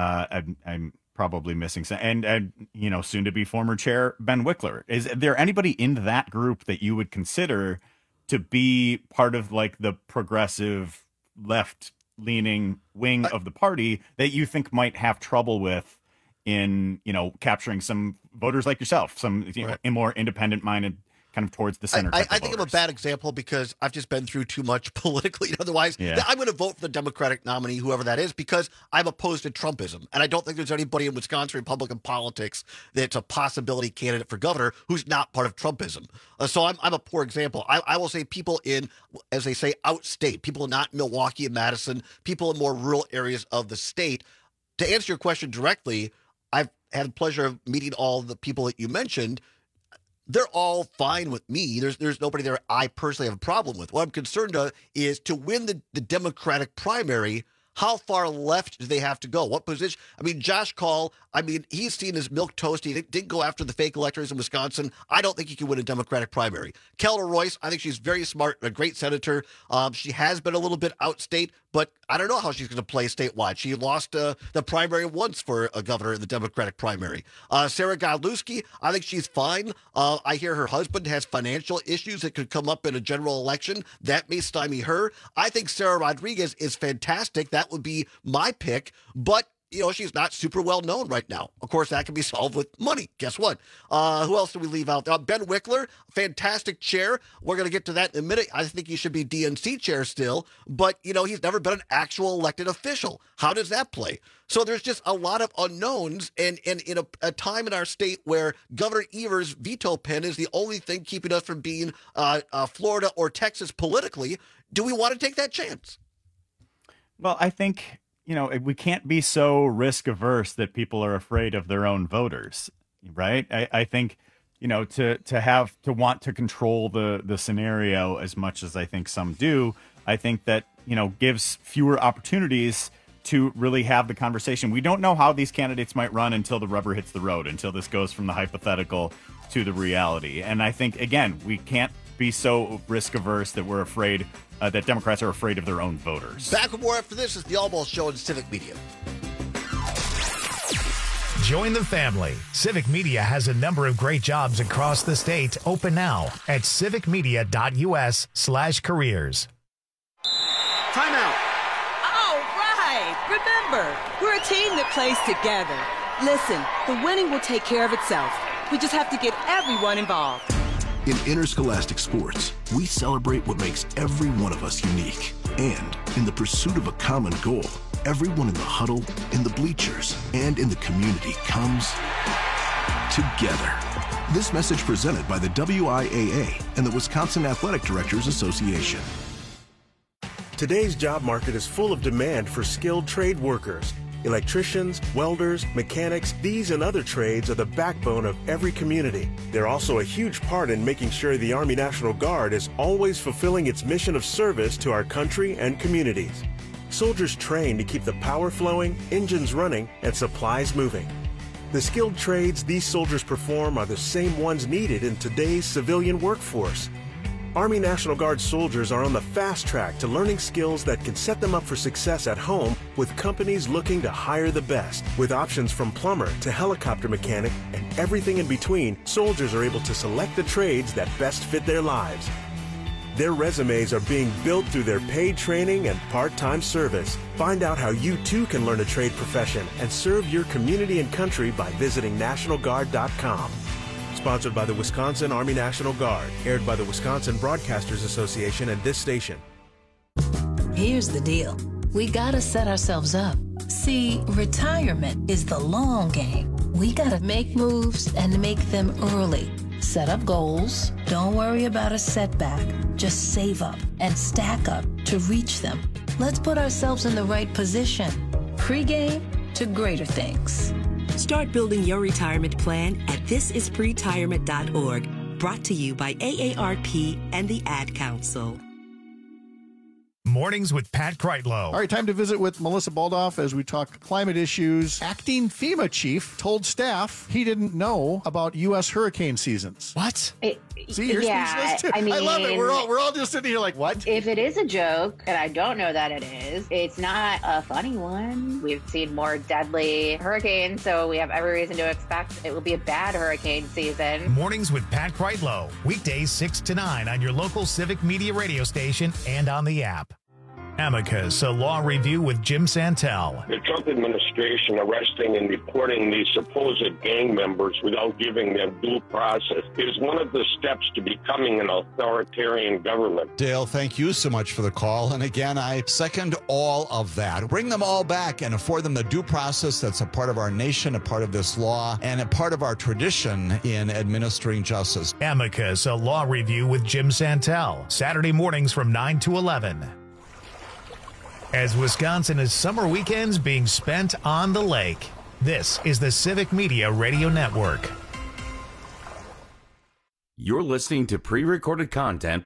I'm probably missing some, and soon to be former chair Ben Wickler. Is there anybody in that group that you would consider to be part of like the progressive left-leaning wing of the party that you think might have trouble with in, capturing some voters like yourself, some more independent-minded, kind of towards the center? I think I'm a bad example because I've just been through too much politically. Otherwise, I'm going to vote for the Democratic nominee, whoever that is, because I'm opposed to Trumpism. And I don't think there's anybody in Wisconsin Republican politics that's a possibility candidate for governor who's not part of Trumpism. So I'm a poor example. I will say people in, as they say, outstate, people not in Milwaukee and Madison, people in more rural areas of the state. To answer your question directly, I've had the pleasure of meeting all the people that you mentioned. They're all fine with me. There's nobody there I personally have a problem with. What I'm concerned of is to win the Democratic primary, how far left do they have to go? What position? I mean, Josh Kaul, he's seen as milk toast. He didn't go after the fake electors in Wisconsin. I don't think he can win a Democratic primary. Kelda Roys, I think she's very smart and a great senator. She has been a little bit outstate, but I don't know how she's going to play statewide. She lost the primary once for a governor in the Democratic primary. Sarah Godlewski, I think she's fine. I hear her husband has financial issues that could come up in a general election. That may stymie her. I think Sarah Rodriguez is fantastic. That would be my pick, but she's not super well known right now. Of course, that can be solved with money. Guess what? Who else do we leave out? Ben Wickler, fantastic chair. We're going to get to that in a minute. I think he should be DNC chair still, but, he's never been an actual elected official. How does that play? So there's just a lot of unknowns, and in a time in our state where Governor Evers' veto pen is the only thing keeping us from being Florida or Texas politically, do we want to take that chance? Well, I think we can't be so risk averse that people are afraid of their own voters, right? I think, to want to control the scenario as much as I think some do, I think that, gives fewer opportunities to really have the conversation. We don't know how these candidates might run until the rubber hits the road, until this goes from the hypothetical to the reality. And I think, again, we can't be so risk averse that we're afraid that Democrats are afraid of their own voters. Back with more after this is the All Ball Show on Civic Media. Join the family. Civic Media has a number of great jobs across the state open now at civicmedia.us/careers. Timeout. All right. Remember, we're a team that plays together. Listen, the winning will take care of itself. We just have to get everyone involved. In interscholastic sports, we celebrate what makes every one of us unique. And in the pursuit of a common goal, everyone in the huddle, in the bleachers, and in the community comes together. This message presented by the WIAA and the Wisconsin Athletic Directors Association. Today's job market is full of demand for skilled trade workers. Electricians, welders, mechanics, these and other trades are the backbone of every community. They're also a huge part in making sure the Army National Guard is always fulfilling its mission of service to our country and communities. Soldiers train to keep the power flowing, engines running, and supplies moving. The skilled trades these soldiers perform are the same ones needed in today's civilian workforce. Army National Guard soldiers are on the fast track to learning skills that can set them up for success at home with companies looking to hire the best. With options from plumber to helicopter mechanic and everything in between, soldiers are able to select the trades that best fit their lives. Their resumes are being built through their paid training and part-time service. Find out how you too can learn a trade profession and serve your community and country by visiting NationalGuard.com. Sponsored by the Wisconsin Army National Guard. Aired by the Wisconsin Broadcasters Association and this station. Here's the deal. We gotta set ourselves up. See, retirement is the long game. We gotta make moves and make them early. Set up goals. Don't worry about a setback. Just save up and stack up to reach them. Let's put ourselves in the right position. Pre-game to greater things. Start building your retirement plan at thisispretirement.org. Brought to you by AARP and the Ad Council. Mornings with Pat Kreitlow. All right, time to visit with Melissa Baldoff as we talk climate issues. Acting FEMA chief told staff he didn't know about U.S. hurricane seasons. What? See, you're speechless too. I love it. We're all just sitting here like, what? If it is a joke, and I don't know that it is, it's not a funny one. We've seen more deadly hurricanes, so we have every reason to expect it will be a bad hurricane season. Mornings with Pat Kreitlow. Weekdays 6 to 9 on your local Civic Media radio station and on the app. Amicus, a law review with Jim Santel. The Trump administration arresting and deporting these supposed gang members without giving them due process is one of the steps to becoming an authoritarian government. Dale, thank you so much for the call. And again, I second all of that. Bring them all back and afford them the due process that's a part of our nation, a part of this law, and a part of our tradition in administering justice. Amicus, a law review with Jim Santel. Saturday mornings from 9 to 11. As Wisconsin is summer weekends being spent on the lake. This is the Civic Media Radio Network. You're listening to pre-recorded content.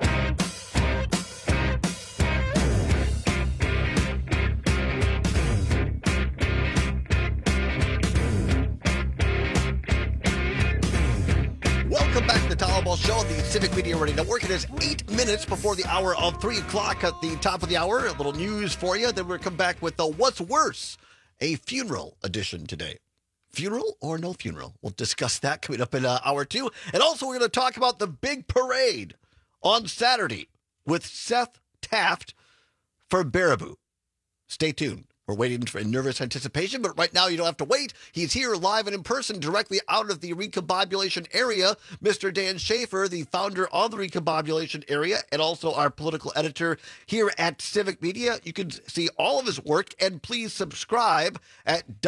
Welcome back to the Towerball Show, the Civic Media Radio Network. It is 8 minutes before the hour of 3 o'clock. At the top of the hour, a little news for you. Then we'll come back with the What's Worse, a funeral edition today. Funeral or no funeral? We'll discuss that coming up in hour 2. And also we're going to talk about the big parade on Saturday with Seth Taft for Baraboo. Stay tuned. We're waiting for nervous anticipation, but right now you don't have to wait. He's here live and in person directly out of the recombobulation area. Mr. Dan Schaefer, the founder of the recombobulation area and also our political editor here at Civic Media. You can see all of his work and please subscribe at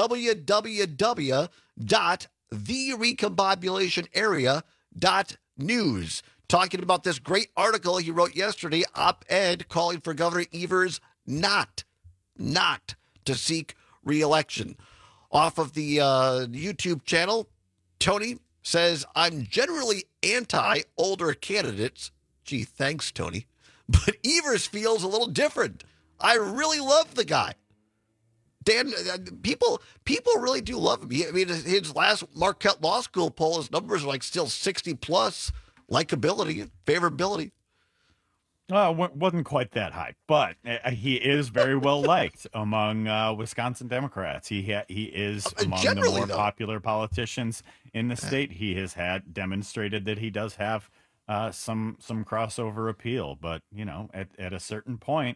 www.therecombobulationarea.news. Talking about this great article he wrote yesterday, op-ed calling for Governor Evers not to seek re-election. Off of the YouTube channel, Tony says, I'm generally anti-older candidates. Gee, thanks, Tony. But Evers feels a little different. I really love the guy. Dan, people really do love him. His last Marquette Law School poll, his numbers are like still 60 plus likability and favorability. Wasn't quite that high, but he is very well liked among Wisconsin Democrats. He is among the more popular politicians in the state. He has demonstrated that he does have some crossover appeal, but at a certain point,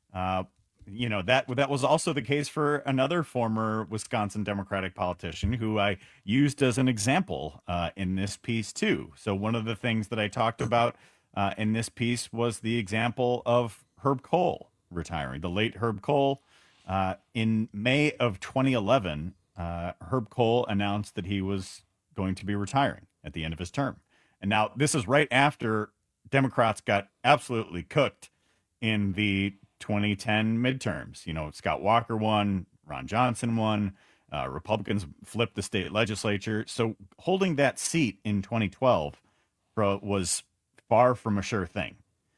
that was also the case for another former Wisconsin Democratic politician who I used as an example in this piece too. So one of the things that I talked about in this piece was the example of Herb Kohl retiring. The late Herb Kohl, in May of 2011, Herb Kohl announced that he was going to be retiring at the end of his term. And now this is right after Democrats got absolutely cooked in the 2010 midterms. Scott Walker won, Ron Johnson won, Republicans flipped the state legislature. So holding that seat in 2012 was far from a sure thing.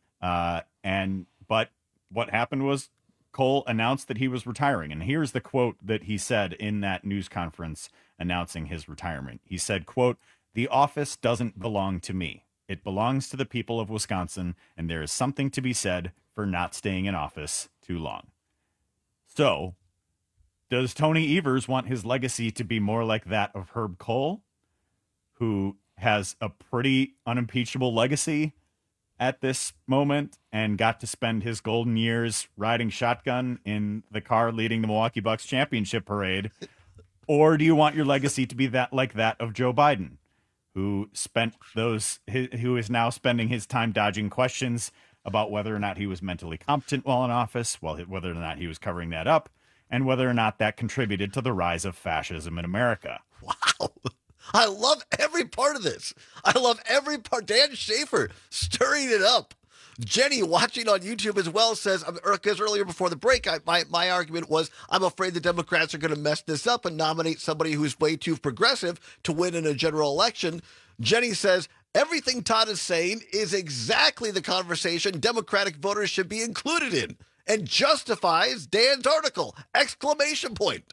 But what happened was Kohl announced that he was retiring. And here's the quote that he said in that news conference announcing his retirement. He said, quote, "The office doesn't belong to me. It belongs to the people of Wisconsin, and there is something to be said for not staying in office too long." So, does Tony Evers want his legacy to be more like that of Herb Kohl, who has a pretty unimpeachable legacy at this moment and got to spend his golden years riding shotgun in the car leading the Milwaukee Bucks championship parade? Or do you want your legacy to be like that of Joe Biden, who is now spending his time dodging questions about whether or not he was mentally competent while in office, whether or not he was covering that up, and whether or not that contributed to the rise of fascism in America? Wow. I love every part of this. I love every part. Dan Schaefer stirring it up. Jenny, watching on YouTube as well, says, because earlier before the break, my argument was, I'm afraid the Democrats are going to mess this up and nominate somebody who's way too progressive to win in a general election. Jenny says, everything Todd is saying is exactly the conversation Democratic voters should be included in, and justifies Dan's article! Exclamation point.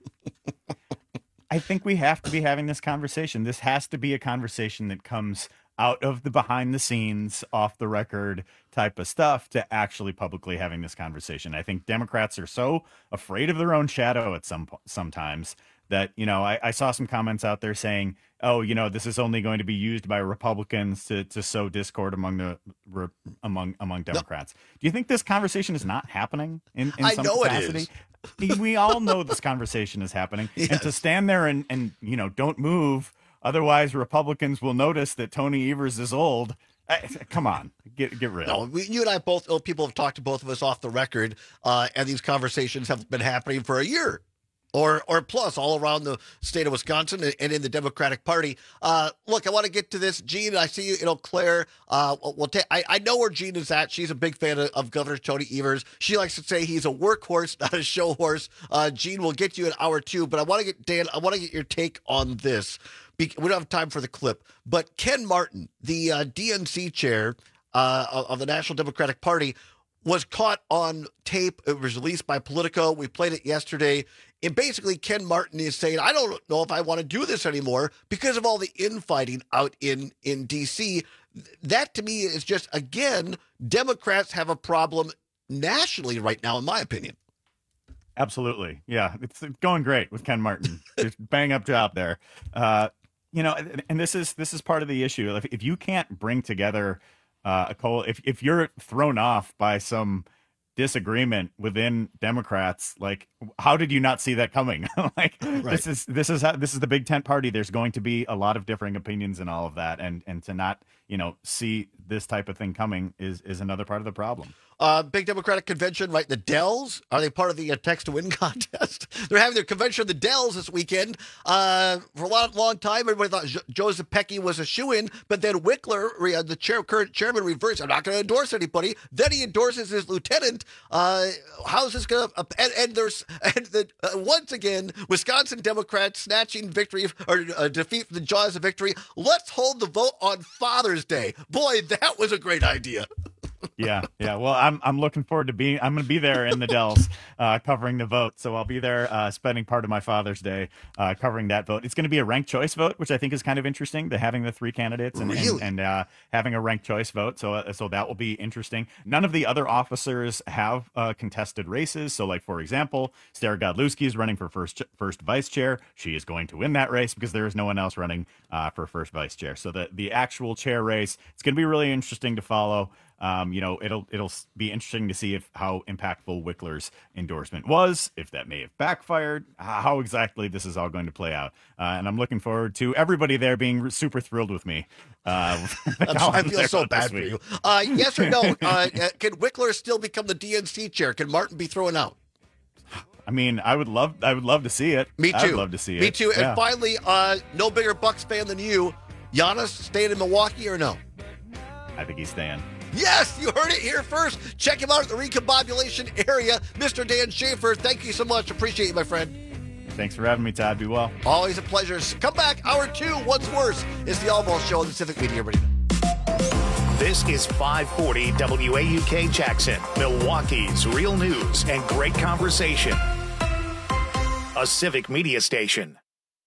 I think we have to be having this conversation. This has to be a conversation that comes out of the behind the scenes, off the record type of stuff to actually publicly having this conversation. I think Democrats are so afraid of their own shadow at sometimes that, I saw some comments out there saying, oh, this is only going to be used by Republicans to sow discord among Democrats. No. Do you think this conversation is not happening in some capacity? It is. We all know this conversation is happening. Yes. And to stand there and don't move, otherwise Republicans will notice that Tony Evers is old. Come on, get real. No, you and I both, people have talked to both of us off the record, and these conversations have been happening for a year. Or plus all around the state of Wisconsin and in the Democratic Party. Look, I want to get to this. Gene, I see you, Claire. I know where Gene is at. She's a big fan of Governor Tony Evers. She likes to say he's a workhorse, not a show horse. Gene, we'll get you in hour 2, but I want to get, Dan, I want to get your take on this. We don't have time for the clip, but Ken Martin, the DNC chair of the National Democratic Party, was caught on tape. It was released by Politico. We played it yesterday. And basically, Ken Martin is saying, I don't know if I want to do this anymore because of all the infighting out in D.C. That, to me, is just, again, Democrats have a problem nationally right now, in my opinion. Absolutely. Yeah, it's going great with Ken Martin. Just bang up job there. And this is part of the issue. If you can't bring together if you're thrown off by some disagreement within Democrats, like, how did you not see that coming? Right. This is the big tent party. There's going to be a lot of differing opinions and all of that, and to not see this type of thing coming is another part of the problem. Big Democratic convention, right? The Dells, are they part of the Text to Win contest? They're having their convention of the Dells this weekend. For a long time, everybody thought Joseph Pecky was a shoo-in, but then Wickler, the current chairman, reversed. I'm not going to endorse anybody. Then he endorses his lieutenant. How's this going to? Once again, Wisconsin Democrats snatching victory or defeat from the jaws of victory. Let's hold the vote on Father's Day. Boy, that was a great idea. Yeah. Well, I'm looking forward to I'm going to be there in the Dells covering the vote. So I'll be there spending part of my Father's Day covering that vote. It's going to be a ranked choice vote, which I think is kind of interesting, having the three candidates and having a ranked choice vote. So that will be interesting. None of the other officers have contested races. So, like, for example, Sarah Godlewski is running for first vice chair. She is going to win that race because there is no one else running for first vice chair. So the actual chair race, it's going to be really interesting to follow. It'll be interesting to see how impactful Wickler's endorsement was, if that may have backfired, how exactly this is all going to play out. And I'm looking forward to everybody there being super thrilled with me. I feel so bad for you. Yes or no? Can Wickler still become the DNC chair? Can Martin be thrown out? I mean, I would love to see it. Me too. I'd love to see it. Me too. Yeah. And finally, no bigger Bucks fan than you. Giannis staying in Milwaukee or no? I think he's staying. Yes, you heard it here first. Check him out at the recombobulation area. Mr. Dan Schaefer, thank you so much. Appreciate you, my friend. Thanks for having me, Todd. Be well. Always a pleasure. Come back. Hour 2, What's Worse? It's the All Ball Show on the Civic Media Radio. This is 540 WAUK Jackson, Milwaukee's real news and great conversation. A Civic Media station.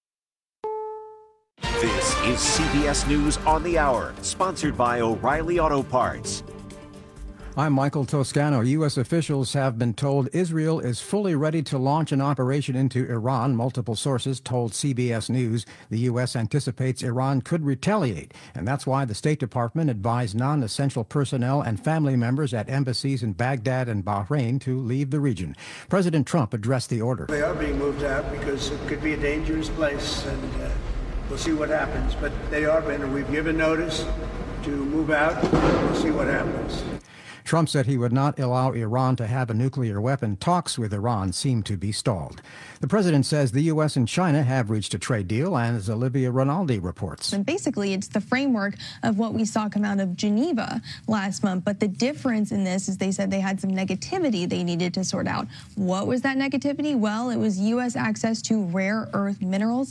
This is CBS News on the Hour, sponsored by O'Reilly Auto Parts. I'm Michael Toscano. U.S. officials have been told Israel is fully ready to launch an operation into Iran. Multiple sources told CBS News the U.S. anticipates Iran could retaliate, and that's why the State Department advised non-essential personnel and family members at embassies in Baghdad and Bahrain to leave the region. President Trump addressed the order. They are being moved out because it could be a dangerous place, and we'll see what happens. But they are being, we've given notice to move out, and we'll see what happens. Trump said he would not allow Iran to have a nuclear weapon. Talks with Iran seem to be stalled. The president says the U.S. and China have reached a trade deal, and as Olivia Rinaldi reports. And basically, it's the framework of what we saw come out of Geneva last month. But the difference in this is they said they had some negativity they needed to sort out. What was that negativity? Well, it was U.S. access to rare earth minerals.